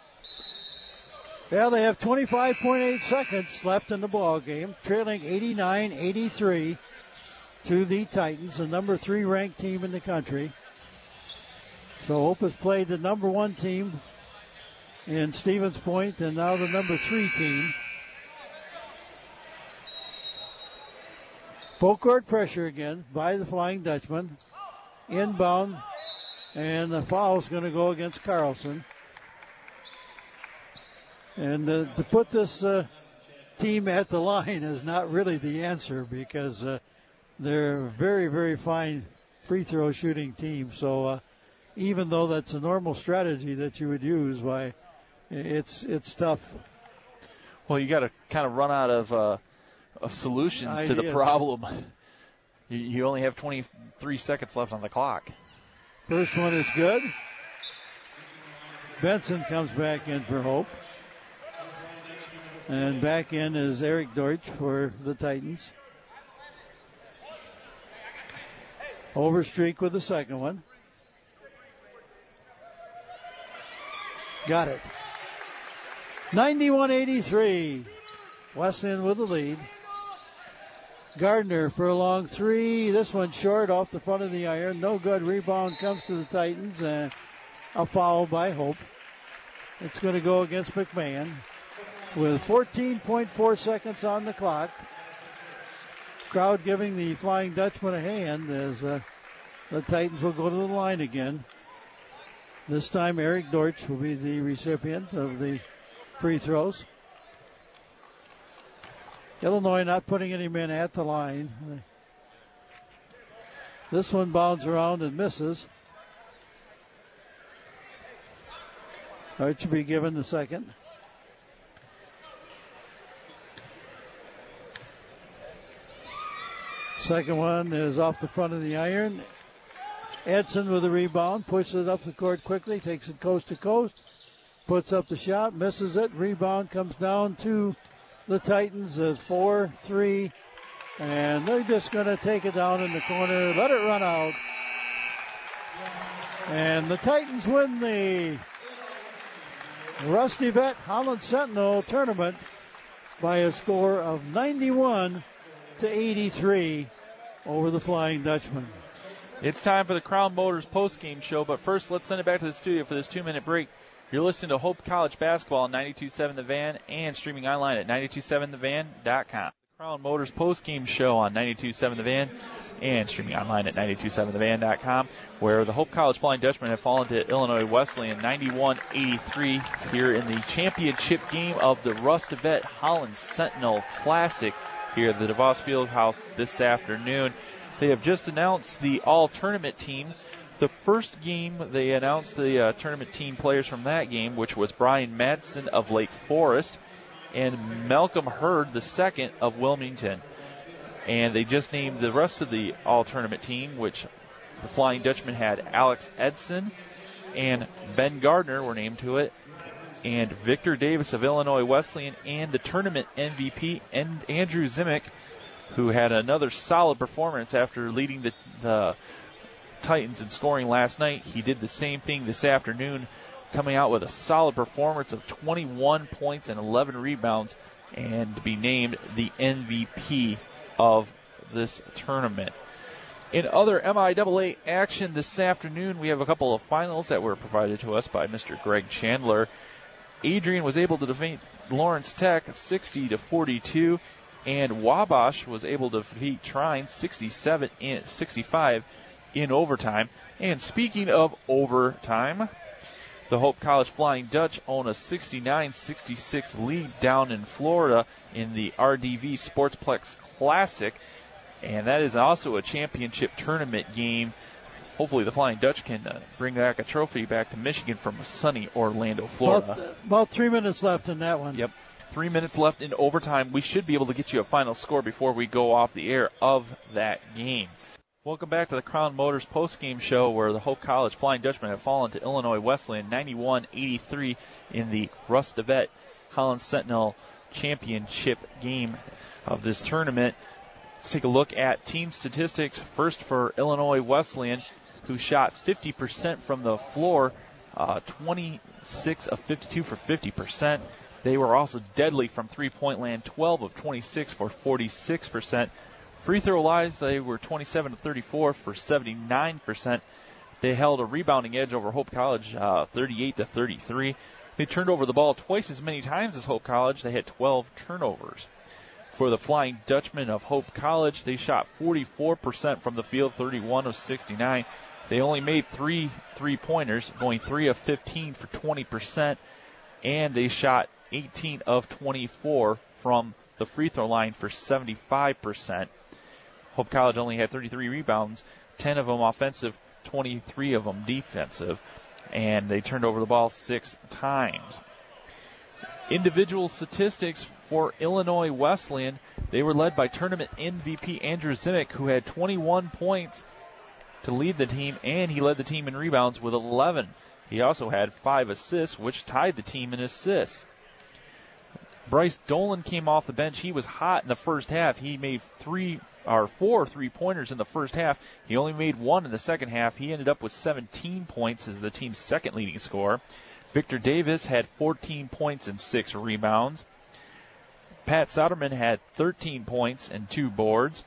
Yeah, they have 25.8 seconds left in the ball game, trailing 89-83 to the Titans, the number 3 ranked team in the country. So Hope has played the number 1 team in Stevens Point, and now the number 3 team. Full court pressure again by the Flying Dutchman. Inbound, and the foul is going to go against Carlson. And to put this team at the line is not really the answer, because they're a very, very fine free throw shooting team. So even though that's a normal strategy that you would use, why, it's tough. Well, you got to kind of run out of solutions to the problem. You only have 23 seconds left on the clock. First one is good. Benson comes back in for Hope. And back in is Eric Deutsch for the Titans. Overstreak with the second one. Got it. 91-83. Wesleyan with the lead. Gardner for a long three. This one short off the front of the iron. No good. Rebound comes to the Titans, and a foul by Hope. It's going to go against McMahon with 14.4 seconds on the clock. Crowd giving the Flying Dutchman a hand as the Titans will go to the line again. This time Eric Deutsch will be the recipient of the free throws. Illinois not putting any men at the line. This one bounds around and misses. It should be given the second. Second one is off the front of the iron. Edson with the rebound, pushes it up the court quickly, takes it coast to coast, puts up the shot, misses it. Rebound comes down to the Titans as 4-3, and they're just going to take it down in the corner, let it run out. And the Titans win the Rusty Vet Holland Sentinel tournament by a score of 91-83 over the Flying Dutchman. It's time for the Crown Motors postgame show, but first let's send it back to the studio for this 2-minute break. You're listening to Hope College Basketball on 92.7 The Van and streaming online at 927thevan.com. The Crown Motors postgame show on 92.7 The Van and streaming online at 927thevan.com, where the Hope College Flying Dutchmen have fallen to Illinois Wesleyan 91-83 here in the championship game of the Rusty Vet Holland Sentinel Classic here at the DeVos Fieldhouse this afternoon. They have just announced the all-tournament team. The first game, they announced the tournament team players from that game, which was Brian Madsen of Lake Forest and Malcolm Hurd, the second of Wilmington. And they just named the rest of the all-tournament team, which the Flying Dutchman had Alex Edson and Ben Gardner were named to it. and Victor Davis of Illinois Wesleyan, and the tournament MVP, Andrew Zimick, who had another solid performance after leading the Titans in scoring last night. He did the same thing this afternoon, coming out with a solid performance of 21 points and 11 rebounds, and to be named the MVP of this tournament. In other MIAA action this afternoon, we have a couple of finals that were provided to us by Mr. Greg Chandler. Adrian was able to defeat Lawrence Tech 60-42, and Wabash was able to defeat Trine 67-65 in overtime. And speaking of overtime, the Hope College Flying Dutch own a 69-66 lead down in Florida in the RDV Sportsplex Classic. And that is also a championship tournament game. Hopefully the Flying Dutch can bring back a trophy back to Michigan from sunny Orlando, Florida. About 3 minutes left in that one. Yep. 3 minutes left in overtime. We should be able to get you a final score before we go off the air of that game. Welcome back to the Crown Motors postgame show, where the Hope College Flying Dutchmen have fallen to Illinois Wesleyan 91-83 in the Russ DeVette Collins Sentinel championship game of this tournament. Let's take a look at team statistics. First for Illinois Wesleyan, who shot 50% from the floor, 26 of 52 for 50%. They were also deadly from three-point land, 12 of 26 for 46%. Free throw lines, they were 27 of 34 for 79%. They held a rebounding edge over Hope College, 38-33. They turned over the ball twice as many times as Hope College. They had 12 turnovers. For the Flying Dutchmen of Hope College, they shot 44% from the field, 31 of 69. They only made 3 3-pointers, going 3 of 15 for 20%, and they shot 18 of 24 from the free throw line for 75%. Hope College only had 33 rebounds, 10 of them offensive, 23 of them defensive, and they turned over the ball 6 times. Individual statistics for Illinois Wesleyan, they were led by tournament MVP Andrew Zimick, who had 21 points to lead the team, and he led the team in rebounds with 11. He also had 5 assists, which tied the team in assists. Bryce Dolan came off the bench. He was hot in the first half. He made 4 3-pointers in the first half. He only made 1 in the second half. He ended up with 17 points as the team's second leading scorer. Victor Davis had 14 points and 6 rebounds. Pat Soderman had 13 points and 2 boards.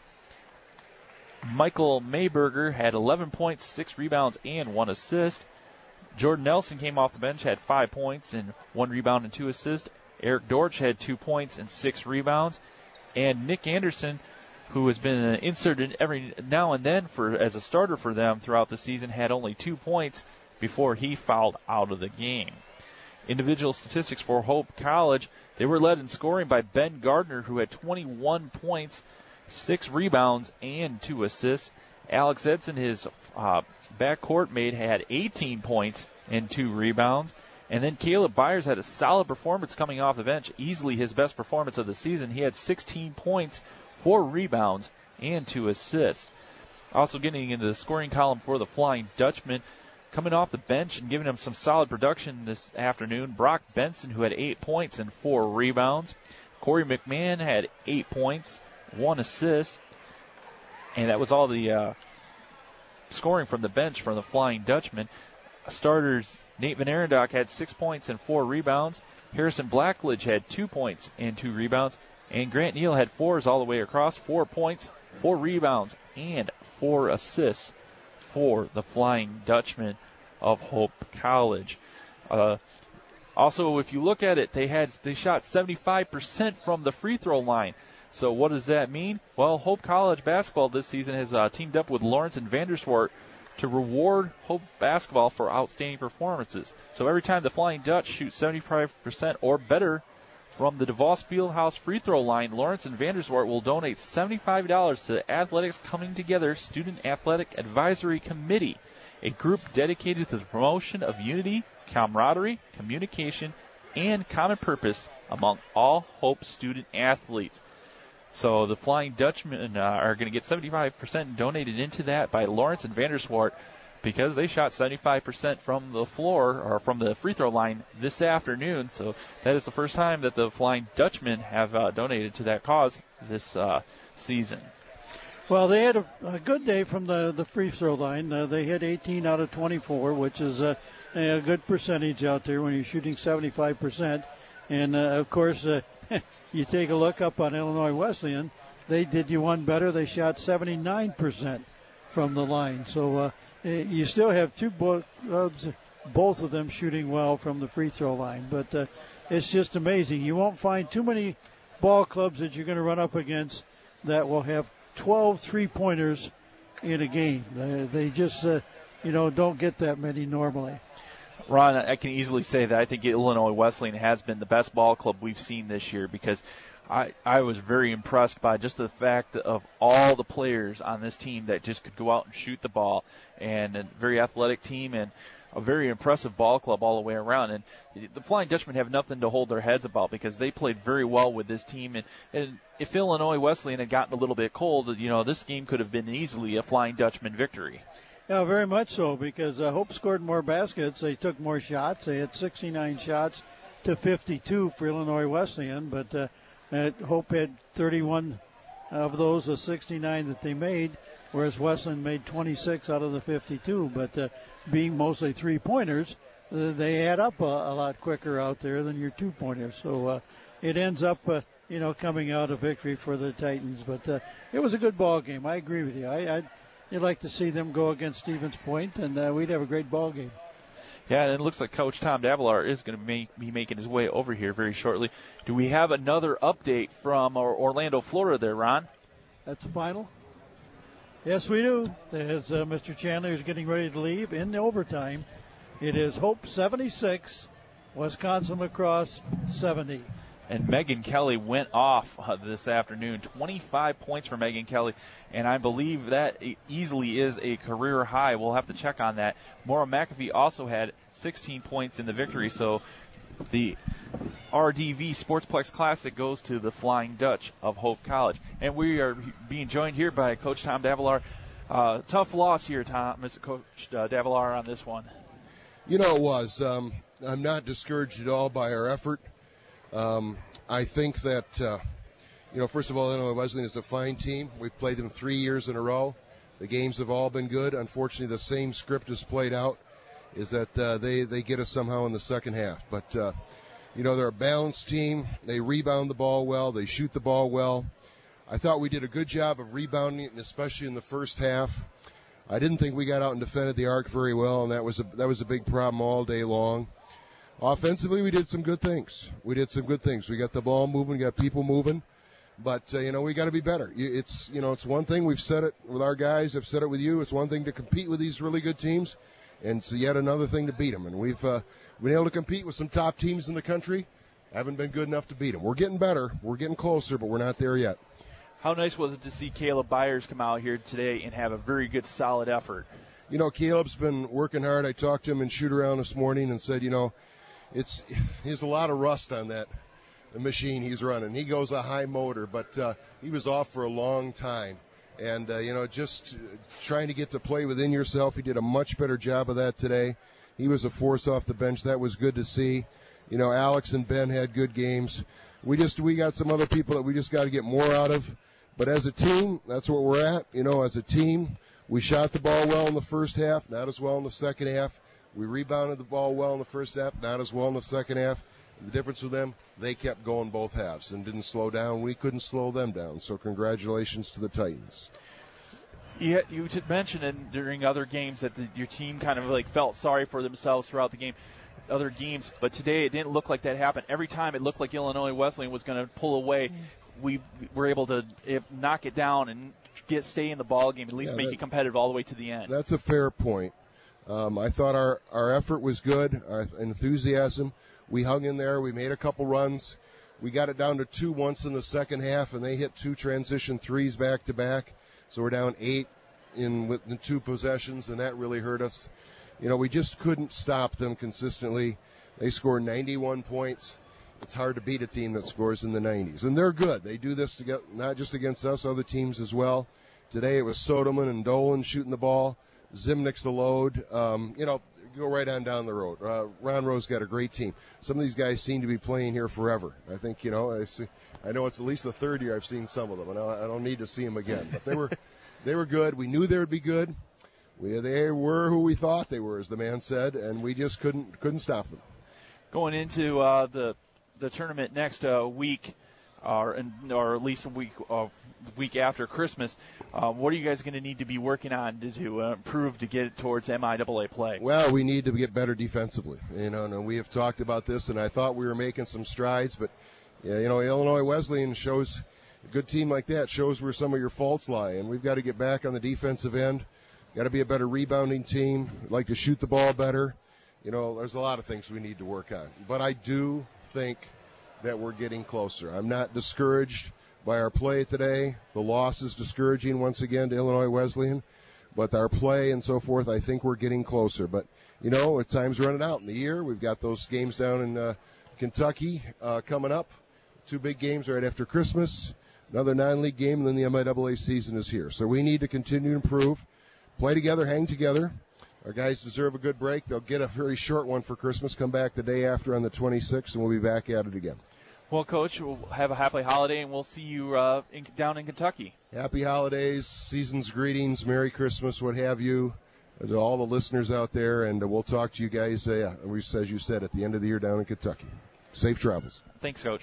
Michael Mayberger had 11 points, 6 rebounds, and 1 assist. Jordan Nelson came off the bench, had 5 points and 1 rebound and 2 assists. Eric Dortch had 2 points and 6 rebounds. And Nick Anderson, who has been inserted every now and then as a starter for them throughout the season, had only 2 points before he fouled out of the game. Individual statistics for Hope College, they were led in scoring by Ben Gardner, who had 21 points, 6 rebounds, and 2 assists. Alex Edson, his backcourt mate, had 18 points and 2 rebounds. And then Caleb Byers had a solid performance coming off the bench, easily his best performance of the season. He had 16 points, 4 rebounds, and 2 assists. Also getting into the scoring column for the Flying Dutchmen, coming off the bench and giving him some solid production this afternoon, Brock Benson, who had 8 points and 4 rebounds. Corey McMahon had 8 points, 1 assist. And that was all the scoring from the bench for the Flying Dutchmen. Starters Nate Van Arendock had 6 points and 4 rebounds. Harrison Blackledge had 2 points and 2 rebounds. And Grant Neal had 4s all the way across, 4 points, 4 rebounds, and 4 assists for the Flying Dutchmen of Hope College. Also, if you look at it, they shot 75% from the free throw line. So what does that mean? Well, Hope College basketball this season has teamed up with Lawrence and Vanderswart to reward Hope basketball for outstanding performances. So every time the Flying Dutch shoot 75% or better from the DeVos Fieldhouse free throw line, Lawrence and Vanderswart will donate $75 to Athletics Coming Together Student Athletic Advisory Committee, a group dedicated to the promotion of unity, camaraderie, communication, and common purpose among all Hope student athletes. So the Flying Dutchmen are going to get 75% donated into that by Lawrence and Vanderswart because they shot 75% from the floor or from the free throw line this afternoon. So that is the first time that the Flying Dutchmen have donated to that cause this season. Well, they had a good day from the free throw line. They hit 18 out of 24, which is a good percentage out there when you're shooting 75%. And, of course, you take a look up on Illinois Wesleyan. They did you one better. They shot 79% from the line. So you still have two clubs, both of them shooting well from the free throw line. But it's just amazing. You won't find too many ball clubs that you're going to run up against that will have 12 3-pointers in a game. They just, don't get that many normally. Ron, I can easily say that I think Illinois Wesleyan has been the best ball club we've seen this year, because I was very impressed by just the fact of all the players on this team that just could go out and shoot the ball, and a very athletic team and a very impressive ball club all the way around. And the Flying Dutchmen have nothing to hold their heads about, because they played very well with this team. And if Illinois Wesleyan had gotten a little bit cold, this game could have been easily a Flying Dutchman victory. Yeah, very much so, because Hope scored more baskets. They took more shots. They had 69 shots to 52 for Illinois Wesleyan, but Hope had 31 of those, 69 that they made, whereas Wesleyan made 26 out of the 52. But being mostly 3-pointers, they add up a lot quicker out there than your 2-pointers. So it ends up, coming out a victory for the Titans. But it was a good ball game. I agree with you. You'd like to see them go against Stevens Point, and we'd have a great ball game. Yeah, and it looks like Coach Tom Davalar is going to be making his way over here very shortly. Do we have another update from Orlando, Florida there, Ron? That's the final? Yes, we do. As Mr. Chandler is getting ready to leave in the overtime, it is Hope 76, Wisconsin Lacrosse 70. And Megan Kelly went off this afternoon. 25 points for Megan Kelly, and I believe that easily is a career high. We'll have to check on that. Maura McAfee also had 16 points in the victory, so the RDV Sportsplex Classic goes to the Flying Dutch of Hope College. And we are being joined here by Coach Tom Davalar. Tough loss here, Mr. Coach Davalar, on this one. It was. I'm not discouraged at all by our effort. I think that, first of all, Illinois Wesleyan is a fine team. We've played them 3 years in a row. The games have all been good. Unfortunately, the same script is played out, is that they get us somehow in the second half. But, they're a balanced team. They rebound the ball well. They shoot the ball well. I thought we did a good job of rebounding, especially in the first half. I didn't think we got out and defended the arc very well, and that was a big problem all day long. Offensively, we did some good things. We got the ball moving, got people moving. But, we got to be better. It's one thing. We've said it with our guys. I've said it with you. It's one thing to compete with these really good teams, and it's yet another thing to beat them. And we've been able to compete with some top teams in the country. Haven't been good enough to beat them. We're getting better. We're getting closer, but we're not there yet. How nice was it to see Caleb Byers come out here today and have a very good, solid effort? Caleb's been working hard. I talked to him in shoot-around this morning and said, he has a lot of rust on that machine he's running. He goes a high motor, but he was off for a long time. And, just trying to get to play within yourself. He did a much better job of that today. He was a force off the bench. That was good to see. Alex and Ben had good games. We got some other people that we just got to get more out of. But as a team, that's where we're at. As a team, we shot the ball well in the first half, not as well in the second half. We rebounded the ball well in the first half, not as well in the second half. The difference with them, they kept going both halves and didn't slow down. We couldn't slow them down. So congratulations to the Titans. Yeah, you mentioned during other games that your team kind of felt sorry for themselves throughout the game, other games, but today it didn't look like that happened. Every time it looked like Illinois Wesleyan was going to pull away, we were able to knock it down and stay in the ball game, at least make it competitive all the way to the end. That's a fair point. I thought our effort was good, our enthusiasm. We hung in there. We made a couple runs. We got it down to 2 once in the second half, and they hit 2 transition threes back to back. So we're down 8 in 2 possessions, and that really hurt us. We just couldn't stop them consistently. They scored 91 points. It's hard to beat a team that scores in the 90s. And they're good. They do this not just against us, other teams as well. Today it was Soderman and Dolan shooting the ball. Zimnick's a load. Go right on down the road. Ron Rowe's got a great team. Some of these guys seem to be playing here forever. I think, I know it's at least the third year I've seen some of them, and I don't need to see them again. But they were good. We knew they would be good. They were who we thought they were, as the man said, and we just couldn't stop them. Going into the tournament next week, or at least a week after Christmas, what are you guys going to need to be working on to improve to get towards MIAA play? Well, we need to get better defensively. And we have talked about this, and I thought we were making some strides, but Illinois Wesleyan shows a good team like that shows where some of your faults lie, and we've got to get back on the defensive end. Got to be a better rebounding team. Like to shoot the ball better. There's a lot of things we need to work on, but I do think that we're getting closer. I'm not discouraged by our play today. The loss is discouraging once again to Illinois Wesleyan, but our play and so forth, I think we're getting closer. But, at time's running out in the year. We've got those games down in Kentucky coming up. 2 big games right after Christmas, another non-league game, and then the MIAA season is here. So we need to continue to improve, play together, hang together. Our guys deserve a good break. They'll get a very short one for Christmas, come back the day after on the 26th, and we'll be back at it again. Well, Coach, we'll have a happy holiday, and we'll see you down in Kentucky. Happy holidays, season's greetings, Merry Christmas, what have you, to all the listeners out there, and we'll talk to you guys, as you said, at the end of the year down in Kentucky. Safe travels. Thanks, Coach.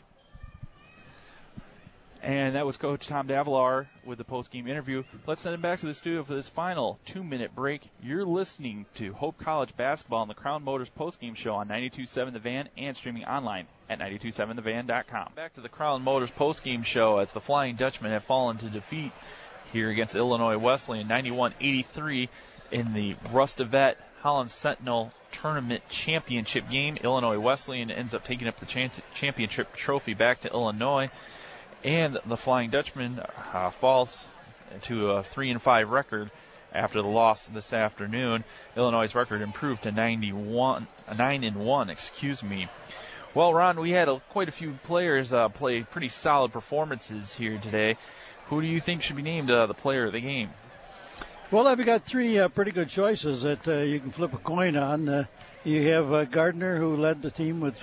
And that was Coach Tom Davalar with the post-game interview. Let's send him back to the studio for this final 2-minute break. You're listening to Hope College basketball on the Crown Motors post-game show on 92.7 The Van and streaming online at 927thevan.com. Back to the Crown Motors post-game show as the Flying Dutchmen have fallen to defeat here against Illinois Wesleyan 91-83 in the Rustavet Holland Sentinel Tournament Championship game. Illinois Wesleyan ends up taking up the championship trophy back to Illinois. And the Flying Dutchman falls to a 3-5 record after the loss this afternoon. Illinois' record improved to 9-1. Well, Ron, we had quite a few players play pretty solid performances here today. Who do you think should be named the player of the game? Well, I've got 3 pretty good choices that you can flip a coin on. You have Gardner, who led the team with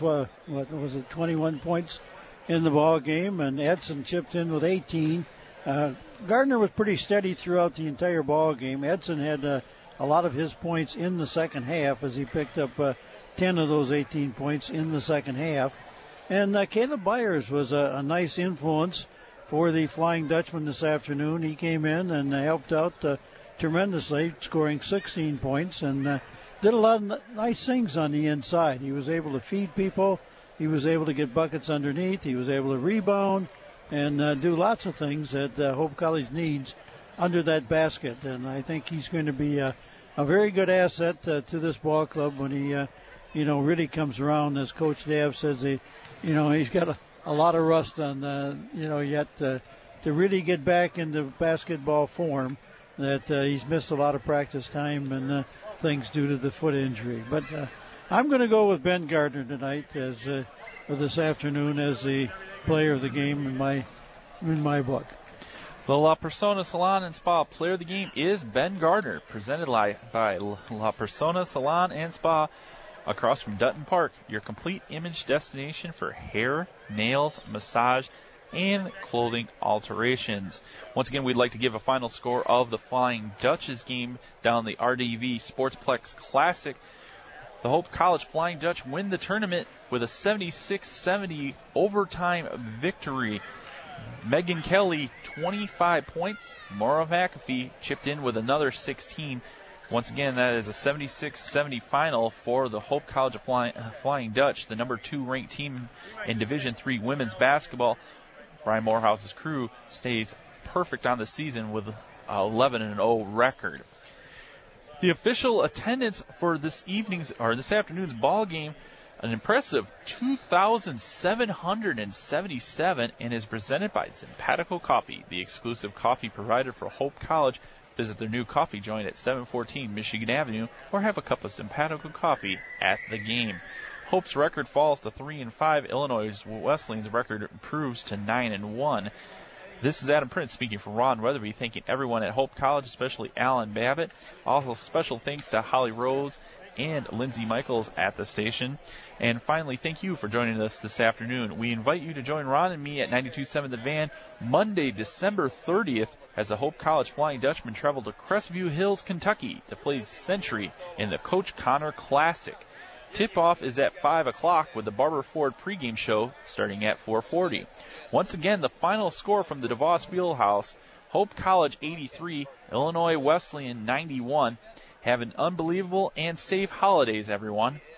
21 points in the ball game, and Edson chipped in with 18. Gardner was pretty steady throughout the entire ball game. Edson had a lot of his points in the second half as he picked up 10 of those 18 points in the second half. And Caleb Byers was a nice influence for the Flying Dutchman this afternoon. He came in and helped out tremendously, scoring 16 points and did a lot of nice things on the inside. He was able to feed people. He was able to get buckets underneath. He was able to rebound and do lots of things that Hope College needs under that basket. And I think he's going to be a very good asset to this ball club when he, really comes around. As Coach Dav says, he's got a lot of rust on, yet to really get back into basketball form. That he's missed a lot of practice time and things due to the foot injury. But I'm going to go with Ben Gardner tonight or this afternoon as the player of the game in my book. The La Persona Salon and Spa player of the game is Ben Gardner, presented by La Persona Salon and Spa across from Dutton Park, your complete image destination for hair, nails, massage, and clothing alterations. Once again, we'd like to give a final score of the Flying Dutch's game down the RDV Sportsplex Classic. The Hope College Flying Dutch win the tournament with a 76-70 overtime victory. Megan Kelly, 25 points. Maura McAfee chipped in with another 16. Once again, that is a 76-70 final for the Hope College of Flying Dutch, the number 2 ranked team in Division III women's basketball. Brian Morehouse's crew stays perfect on the season with an 11-0 record. The official attendance for this afternoon's ball game, an impressive 2,777, and is presented by Simpatico Coffee, the exclusive coffee provider for Hope College. Visit their new coffee joint at 714 Michigan Avenue or have a cup of Simpatico coffee at the game. Hope's record falls to 3-5. Illinois Wesleyan's record improves to 9-1. This is Adam Prince speaking for Ron Weatherby, thanking everyone at Hope College, especially Alan Babbitt. Also, special thanks to Holly Rose and Lindsay Michaels at the station. And finally, thank you for joining us this afternoon. We invite you to join Ron and me at 92.7 The Van Monday, December 30th, as the Hope College Flying Dutchman travel to Crestview Hills, Kentucky to play Century in the Coach Connor Classic. Tip-off is at 5 o'clock with the Barber Ford pregame show starting at 4:40. Once again, the final score from the DeVos Fieldhouse, Hope College 83, Illinois Wesleyan 91. Have an unbelievable and safe holidays, everyone.